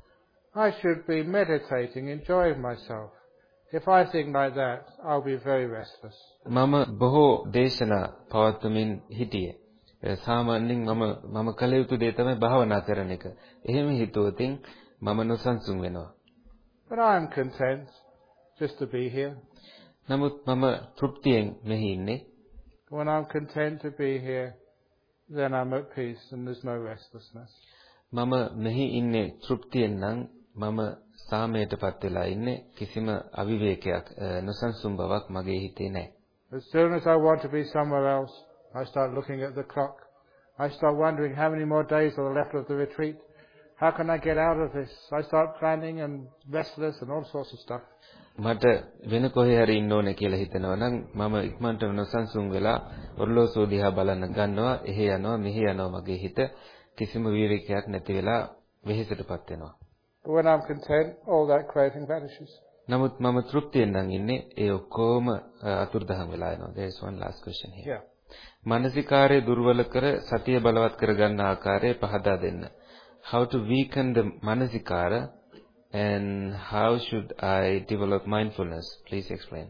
I should be meditating, enjoying myself. If I think like that, I'll be very restless. මම බොහෝ දේශනා පවත්වමින් හිටියේ. සාමාන්‍යයෙන් මම කල යුතු දේ තමයි භාවනා කරන එක. එහෙම හිතුවොතින් මම නොසන්සුන් වෙනවා. But I am content just to be here. නමුත් මම තෘප්තියෙන් මෙහි ඉන්නේ. When I'm content to be here, then I'm at peace and there's no restlessness. මම මෙහි ඉන්නේ තෘප්තියෙන් නම් මම සාමයටපත් වෙලා ඉන්නේ. කිසිම අවිවේකයක් නොසන්සුන් බවක් මගේ හිතේ නැහැ. As soon as I want to be somewhere else, I start looking at the clock. I start wondering how many more days are left of the retreat. How can I get out of this? I start planning and restless and all sorts of stuff. මට වෙන කොහේ හරි ඉන්න ඕනේ කියලා හිතනවා නම් මම ඉක්මනට නොසන්සුන් වෙලා ඔරලෝසුව දිහා බලන්න ගන්නවා. එහෙ යනවා මෙහෙ යනවා මගේ හිත. කිසිම විවේකයක් නැති වෙලා වෙහෙසටපත් වෙනවා. But when I'm content, all that craving vanishes. නමුත් මම තෘප්තියෙන් නම් ඉන්නේ. ඒ ඔක්කොම අතුරුදහන් වෙලා යනවා. There is one last question here. Yeah. මානසිකාරය දුර්වල කර සතිය බලවත් කර ගන්න ආකාරය පහදා දෙන්න. How to weaken the manasikara and how should I develop mindfulness? Please explain.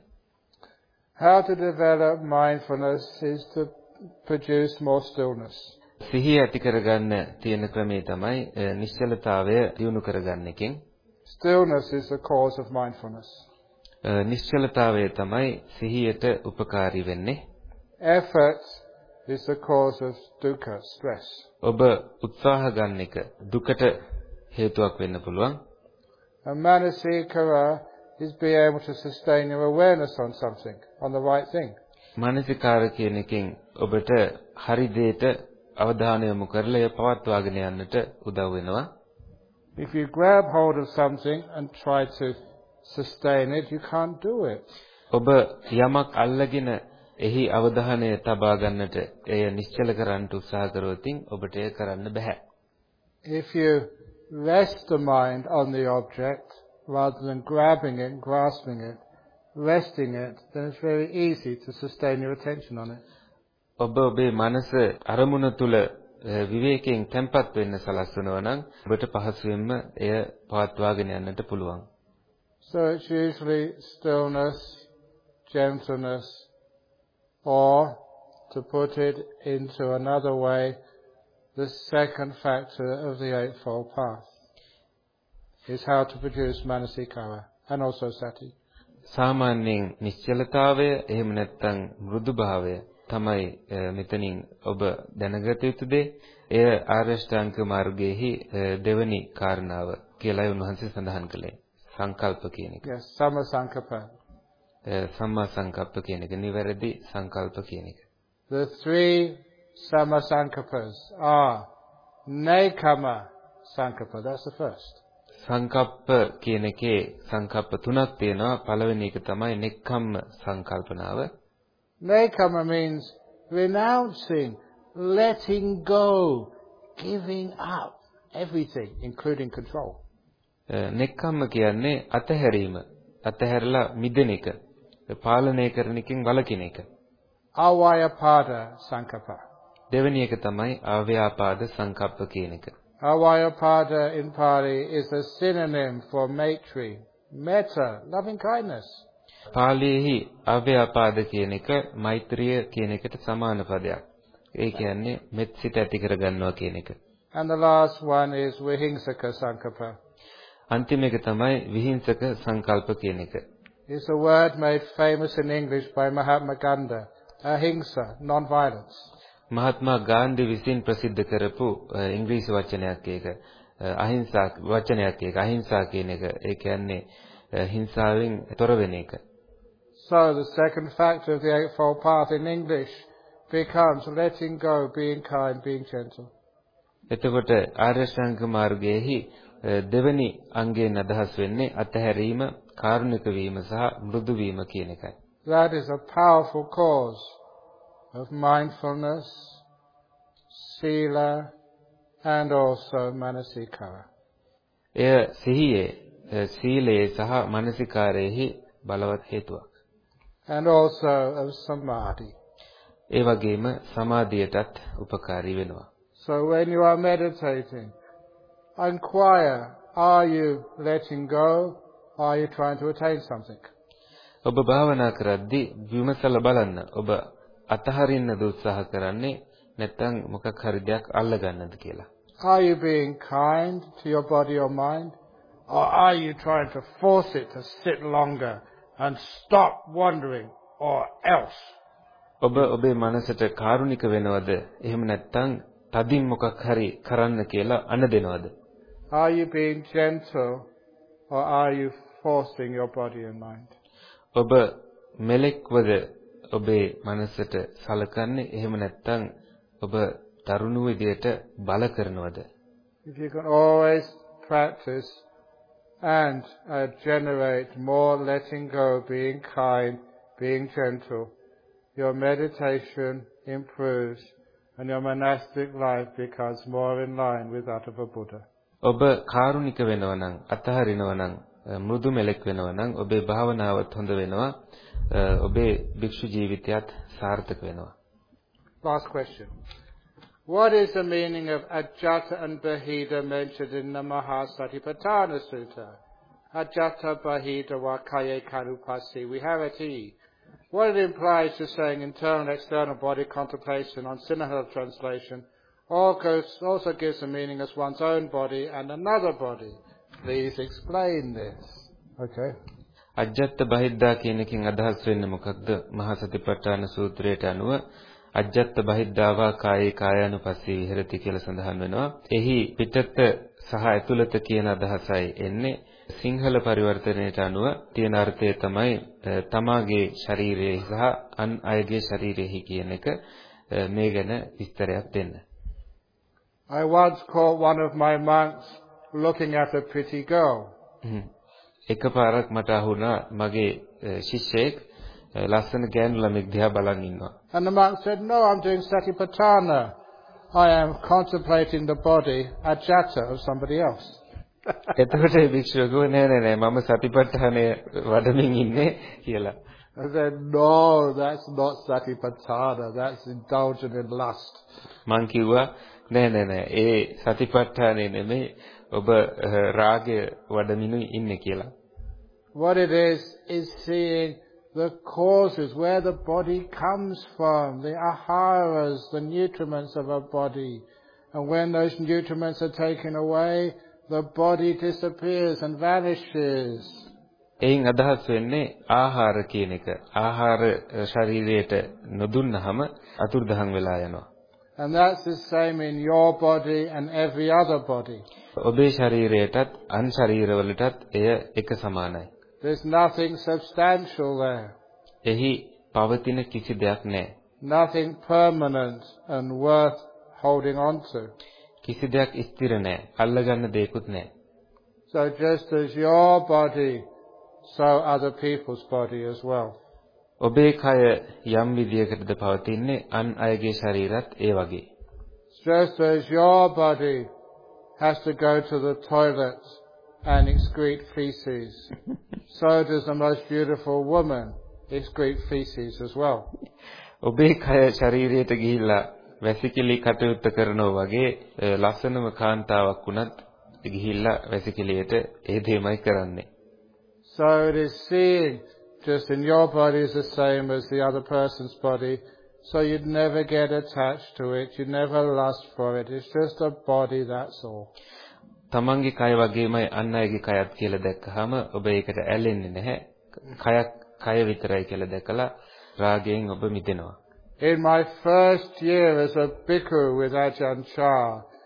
How to develop mindfulness is to produce more stillness. සිහිය ඇති කරගන්න තියෙන ක්‍රමය තමයි නිශ්චලතාවය දියුණු කරගන්න එකෙන්. Stillness is the cause of mindfulness. නිශ්චලතාවය තමයි සිහියට උපකාරී වෙන්නේ. Effort is the cause of dukkha, stress. ඔබ උත්සාහ ගන්න එක දුකට හේතුවක් වෙන්න පුළුවන්. And manasikara is being able to sustain your awareness on something, on the right thing. මානසිකාර කියන එකෙන් ඔබට හරි දෙයට අවධානය යොමු කරලා එය පවත්වාගෙන යන්නට උදව් වෙනවා. If you grab hold of something and try to sustain it, you can't do it. ඔබ යමක් අල්ලගෙන එහි අවධානය තබා ගන්නට එය නිශ්චල කරන්න උත්සාහ කරොත් ඔබට එය කරන්න බෑ. If you rest the mind on the object rather than grabbing it, grasping it, resting it, then it's very easy to sustain your attention on it. ඔබ ඔබේ මනස අරමුණ තුල විවේකයෙන් තැම්පත් වෙන්න සලස්වනවා නම් ඔබට පහසුවෙන්ම එය පවත්වාගෙන යන්නට පුළුවන්. So it's usually stillness, gentleness, or to put it into another way, the second factor of the Eightfold Path is how to produce manasikara and also sati. සාමාන්‍යයෙන් නිශ්චලතාවය එහෙම නැත්නම් මෘදු භාවය තමයි මෙතනින් ඔබ දැනගත යුතු දේ. එය ආර්යශ්‍රාංක මාර්ගයේහි දෙවැනි කාරණාව කියලායි උන්වහන්සේ සඳහන් කළේ. සංකල්ප කියන එක. Yes, samma sankappa. සම්මා සංකප්ප කියන එක, නිවැරදි සංකල්ප කියන එක. The three samma sankappas are nekama sankappa. That's the first. සංකප්ප කියන එකේ සංකප්ප තුනක් තියෙනවා. පළවෙනි එක තමයි නෙක්ඛම්ම සංකල්පනාව. Nekama means renouncing, letting go, giving up everything, including control. නෙක්ඛම්ම කියන්නේ අතහැරීම. අතහැරලා මිදෙන එක. පාලනය කරන එකෙන් වළකින එක. Avyapada sankappa. දෙවෙනි එක තමයි අව්‍යාපාද සංකප්ප කියන එක. Avyapada in Pali is a synonym for maitri, metta, loving kindness. පාලියේහි අව්‍යාපාද කියන එක මෛත්‍රිය කියන එකට සමාන පදයක්. ඒ කියන්නේ මෙත් සිත ඇති කර ගන්නවා කියන එක. And the last one is vihingsaka sankappa. අන්තිම එක තමයි විහිංසක සංකල්ප කියන එක. It's a word made famous in English by Mahatma Gandhi, ahimsa, non-violence. මහත්මා ගාන්ධි විසින් ප්‍රසිද්ධ කරපු ඉංග්‍රීසි වචනයක් ඒක. අහිංසා වචනයක් ඒක. අහිංසා කියන එක. ඒ කියන්නේ හිංසාවෙන් තොර වෙන එක. So the second factor of the Eightfold Path in English becomes letting go, being kind, being gentle. එතකොට ආර්ය ශ්‍රාංක මාර්ගයේහි දෙවෙනි අංගයෙන් අදහස් වෙන්නේ අතහැරීම, කාරුණික වීම සහ මෘදු වීම කියන එකයි. That is a powerful cause of mindfulness, sila, and also manasikara. එය සිහියේ, සීලයේ සහ මානසිකාරයේහි බලවත් හේතුවක්. And also of samadhi. ඒ වගේම සමාධියටත් උපකාරී වෙනවා. So when you are meditating, inquire, are you letting go, or are you trying to attain something? ඔබ භාවනා කරද්දී විමසලා බලන්න. ඔබ අතහරින්නද උත්සාහ කරන්නේ නැත්නම් මොකක් හරි දෙයක් අල්ල ගන්නද කියලා. Are you being kind to your body or mind, or are you trying to force it to sit longer and stop wandering or else? ඔබ ඔබේ මනසට කාරුණික වෙනවද? එහෙම නැත්නම් තදින් මොකක් හරි කරන්න කියලා අනදෙනවද? Are you being gentle, or are you forcing your body and mind? ඔබ මෙලෙක්වද ඔබේ මනසට සලකන්නේ? එහෙම නැත්නම් ඔබ තරුණ විදියට බල කරනවද? If you can always practice and generate more letting go, being kind, being gentle, your meditation improves and your monastic life becomes more in line with that of a Buddha. ඔබ කාරුණික වෙනවා නම්, අතහරිනවා නම්, මෘදු මෙලෙක් වෙනවා නම් ඔබේ භාවනාවත් හොඳ වෙනවා. ඔබේ භික්ෂු ජීවිතයත් සාර්ථක වෙනවා. Last question. What is the meaning of Ajata and Bahida mentioned in the Mahasatipatthana Sutta? Ajata Bahida wa kaye kanupasi. We have it here. What it implies to saying internal and external body contemplation on Sinhala translation also gives a meaning as one's own body and another body. Please explain this. Okay. අජ්ජත් බහිද්දා කියන එකෙන් අදහස් වෙන්නේ මොකක්ද? මහා සතිපට්ඨාන සූත්‍රයට අනුව අජ්ජත් බහිද්දාවා කායේ කායානුපස්සී විහෙරති කියලා සඳහන් වෙනවා. එහි පිටත සහ ඇතුළත කියන අදහසයි එන්නේ. සිංහල පරිවර්තනයට අනුව තියෙන අර්ථය තමයි තමාගේ ශරීරයේ සහ අන් අයගේ ශරීරෙහි කියන එක. මේ ගැන විස්තරයක් දෙන්න. I once caught one of my monks looking at a pretty girl. එකපාරක් මට අහුණා මගේ ශිෂ්‍යයෙක් ලස්සන ගෑනු ළමෙක් දිහා බලන් ඉන්නවා. And the monk said, "No, I'm doing satipatthana. I am contemplating the body, ajata, of somebody else." එතකොට භික්ෂුව කිව්වා නෑ මම සතිපට්ඨානය වඩමින් ඉන්නේ කියලා. I said, "No, that's not satipatthana. That's indulging in lust." මං කිව්වා නෑ ඒ සතිපට්ඨානේ නෙමෙයි ඔබ රාගය වඩමිනුයි ඉන්නේ කියලා. What it is seeing the causes, where the body comes from, the aharas, the nutriments of our body. And when those nutriments are taken away, the body disappears and vanishes. එයින් අදහස් වෙන්නේ ආහාර කියන එක. ආහාර ශරීරයට නොදුන්නහම අතුරුදහන් වෙලා යනවා. And that's the same in your body and every other body. ඔබේ ශරීරයටත් අන් ශරීරවලටත් එය එක සමානයි. There's nothing substantial there. එහි පවතින කිසි දෙයක් නැහැ. Nothing permanent and worth holding on to. කිසි දෙයක් ස්ථිර නැහැ. අල්ලගන්න දෙයක්වත් නැහැ. So just as your body, so other people's body as well. ඔබේ කය යම් විදියකටද පවතින්නේ අන් අයගේ ශරීරත් ඒ වගේ. Just as your body has to go to the toilet and excrete feces, so does the most beautiful woman excrete feces as well. ඔබේ කය ශරීරයට ගිහිල්ලා වැසිකිලි කටයුත්ත කරනවා වගේ ලස්සනම කාන්තාවක් වුණත් ගිහිල්ලා වැසිකිලියට ඒ දෙයමයි කරන්නේ. So it is seeing just in your body is the same as the other person's body, so you'd never get attached to it, you'd never lust for it. It's just a body, that's all. තමන්ගේ කය වගේමයි අන් අයගේ කයත් කියලා දැක්කහම ඔබ ඒකට ඇලෙන්නේ නැහැ. කය විතරයි කියලා දැකලා රාගයෙන් ඔබ මිදෙනවා. In my first year as a bhikkhu with Ajahn Chah,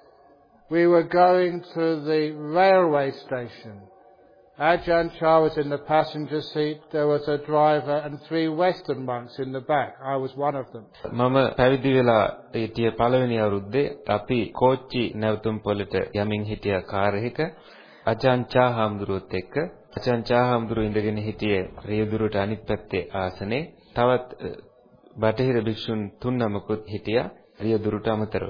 we were going to the railway station. Ajahn Chah was in the passenger seat, there was a driver and 3 Western monks in the back. I was one of them. මම පැවිදි වෙලා හිටිය පළවෙනි අවුරුද්දේ අපි කෝච්චි නැවතුම් පොළට යමින් හිටිය car එකක අජාන් චා හාමුදුරුවොත් එක්ක අජාන් චා හාමුදුරුවෝ ඉඳගෙන හිටියේ රියදුරට අනිත් පැත්තේ ආසනේ. තවත් බටහිර භික්ෂුන් 3 නමකුත් හිටියා රියදුරට අමතරව.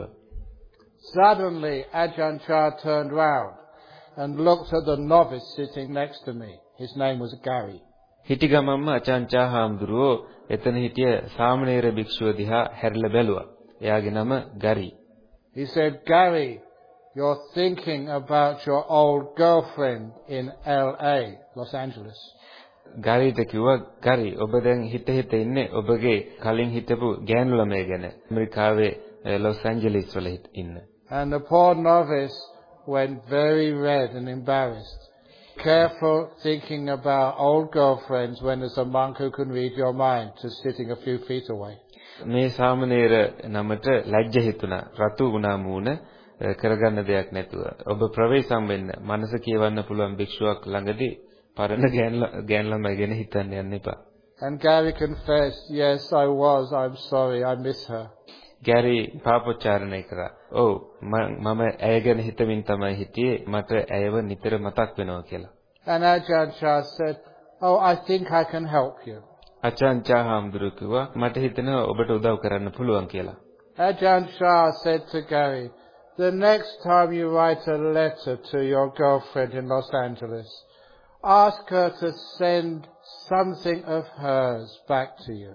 Suddenly Ajahn Chah turned round and looked at the novice sitting next to me. His name was Gary. හිටි ගමම්ම අචාන්චා හාමුදුරුවෝ එතන හිටිය සාමණේර භික්ෂුව දිහා හැරිලා බැලුවා. එයාගේ නම ගරි. He said, "Gary, you're thinking about your old girlfriend in LA, Los Angeles." ගරිට කිව්වා, "ගරි, ඔබ දැන් හිත ඉන්නේ ඔබගේ කලින් හිටපු ගෑනු ළමයි ගැන. ඇමරිකාවේ ලොස් ඇන්ජලිස් වල ඉන්න." And the poor novice went very red and embarrassed. Careful thinking about old girlfriends when there's a monk who can read your mind just sitting a few feet away. මේ සාමණේර නමට ලැජ්ජ හිතුණා. රතු වුණා මූණ කරගන්න දෙයක් නැතුව. ඔබ ප්‍රවේශම් වෙන්න මනස කියවන්න පුළුවන් භික්ෂුවක් ළඟදී පරණ ගෑන් ළමයි ගැන හිතන්න යන්න එපා. And Gary confessed, "Yes, I was. I'm sorry. I miss her." Gary පාපෝච්චාරණය කරා. ඔව් මම ඇය ගැන හිතමින් තමයි හිටියේ. මට ඇයව නිතර මතක් වෙනවා කියලා. And Ajahn Chah said, "Oh, I think I can help you." අචාන්චා හාමුදුරුවෝ කිව්වා මට හිතෙනවා ඔබට උදව් කරන්න පුළුවන් කියලා. Ajahn Chah said to Gary, "The next time you write a letter to your girlfriend in Los Angeles, ask her to send something of hers back to you."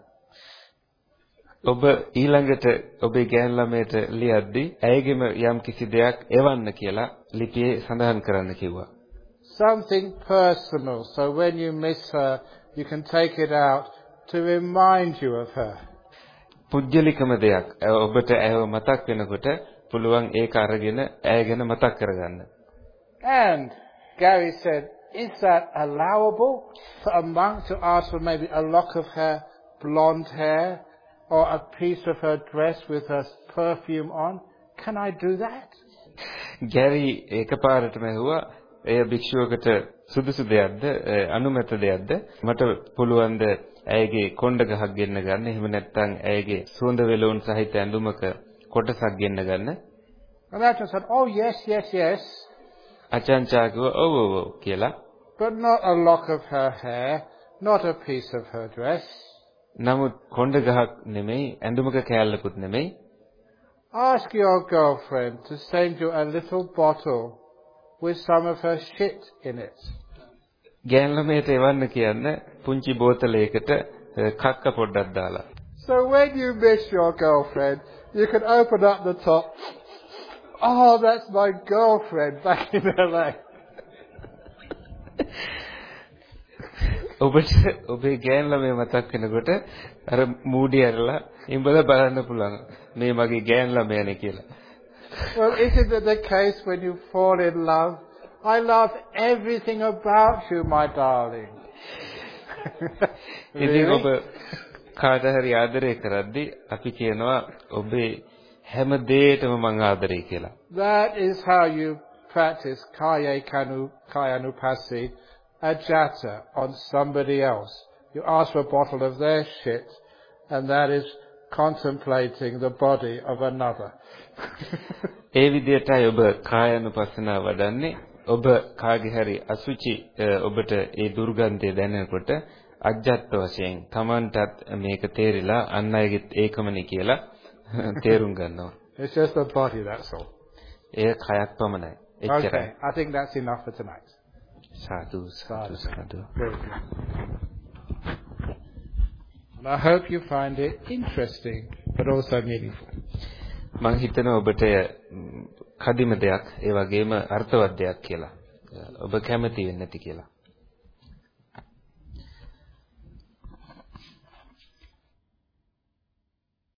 ඔබ ඊළඟට ඔබේ ගෑනු ළමයට ලියද්දී ඇයගෙම යම් කිසි දෙයක් එවන්න කියලා ලිපියේ සඳහන් කරන්න කිව්වා. Something personal, so when you miss her, you can take it out to remind you of her. පුජ්‍යලිකම දෙයක් ඔබට ඇයව මතක් වෙනකොට පුළුවන් ඒක අරගෙන ඇය ගැන මතක් කරගන්න. And Gary said, is that allowable for a monk to ask for maybe a lock of her blonde hair or a piece of her dress with her perfume on? Can I do that? ගැරි එකපාරටම ඇහුවා එය භික්ෂුවකට සුදුසු දෙයක්ද අනුමත දෙයක්ද මට පුළුවන් ද ඇයගේ කොණ්ඩ ගහක් ගෙන්න ගන්න එහෙම නැත්නම් ඇයගේ සුවඳ වෙලවුන් සහිත ඇඳුමක කොටසක් ගෙන්න ගන්න. And Ajahn said, oh yes, yes, yes. අචාන්චා කිව්වා ඔව් ඔව් ඔව් කියලා. But not a lock of her hair, not a piece of her dress. නමුත් කොණ්ඩ ගහක් නෙමෙයි ඇඳුමක කෑල්ලකුත් නෙමෙයි. Ask your girlfriend to send you a little bottle with some of her shit in it. ගෑන් ළමයට එවන්න කියන්න පුංචි බෝතලයකට කක්ක පොඩ්ඩක් දාලා. So when you miss your girlfriend, you can open up the top. Oh, that's my girlfriend back in LA. ඔබේ ගෑන් ළමයා මතක් වෙනකොට අර මූඩි ඇරලා ඉඹලා බලන්න පුළුවන් මේ මගේ ගෑන් ළමයානේ කියලා. Well, isn't it the case when you fall in love? I love everything about you, my darling. ඉතින් ඔබ කාට හරි ආදරය කරද්දී අපි කියනවා ඔබේ හැම දෙයකම මම ආදරේ කියලා. That is how you practice Kayanupasi ajata on somebody else. You ask for a bottle of their shit, and that is contemplating the body of another. ඒ විදිහටයි ඔබ කායानुපස්සනාව වඩන්නේ. ඔබ කාගේ හරි අසුචි ඔබට ඒ දුර්ගන්ධය දැනෙනකොට අජ්ජත් වශයෙන් Tamanටත් මේක තේරිලා අන් අයගෙත් ඒකමනේ කියලා තේරුම් ගන්නවා. It's just the body, that's all. ඒ කයක් පමණයි. එච්චරයි. Okay, I think that's enough for tonight. සාදු සාදු සාදු. Very good. And I hope you find it interesting, but also meaningful. මම හිතනවා ඔබට කදිම දෙයක් ඒ වගේම අර්ථවත් දෙයක් කියලා. ඔබ කැමති වෙන්නේ නැති කියලා.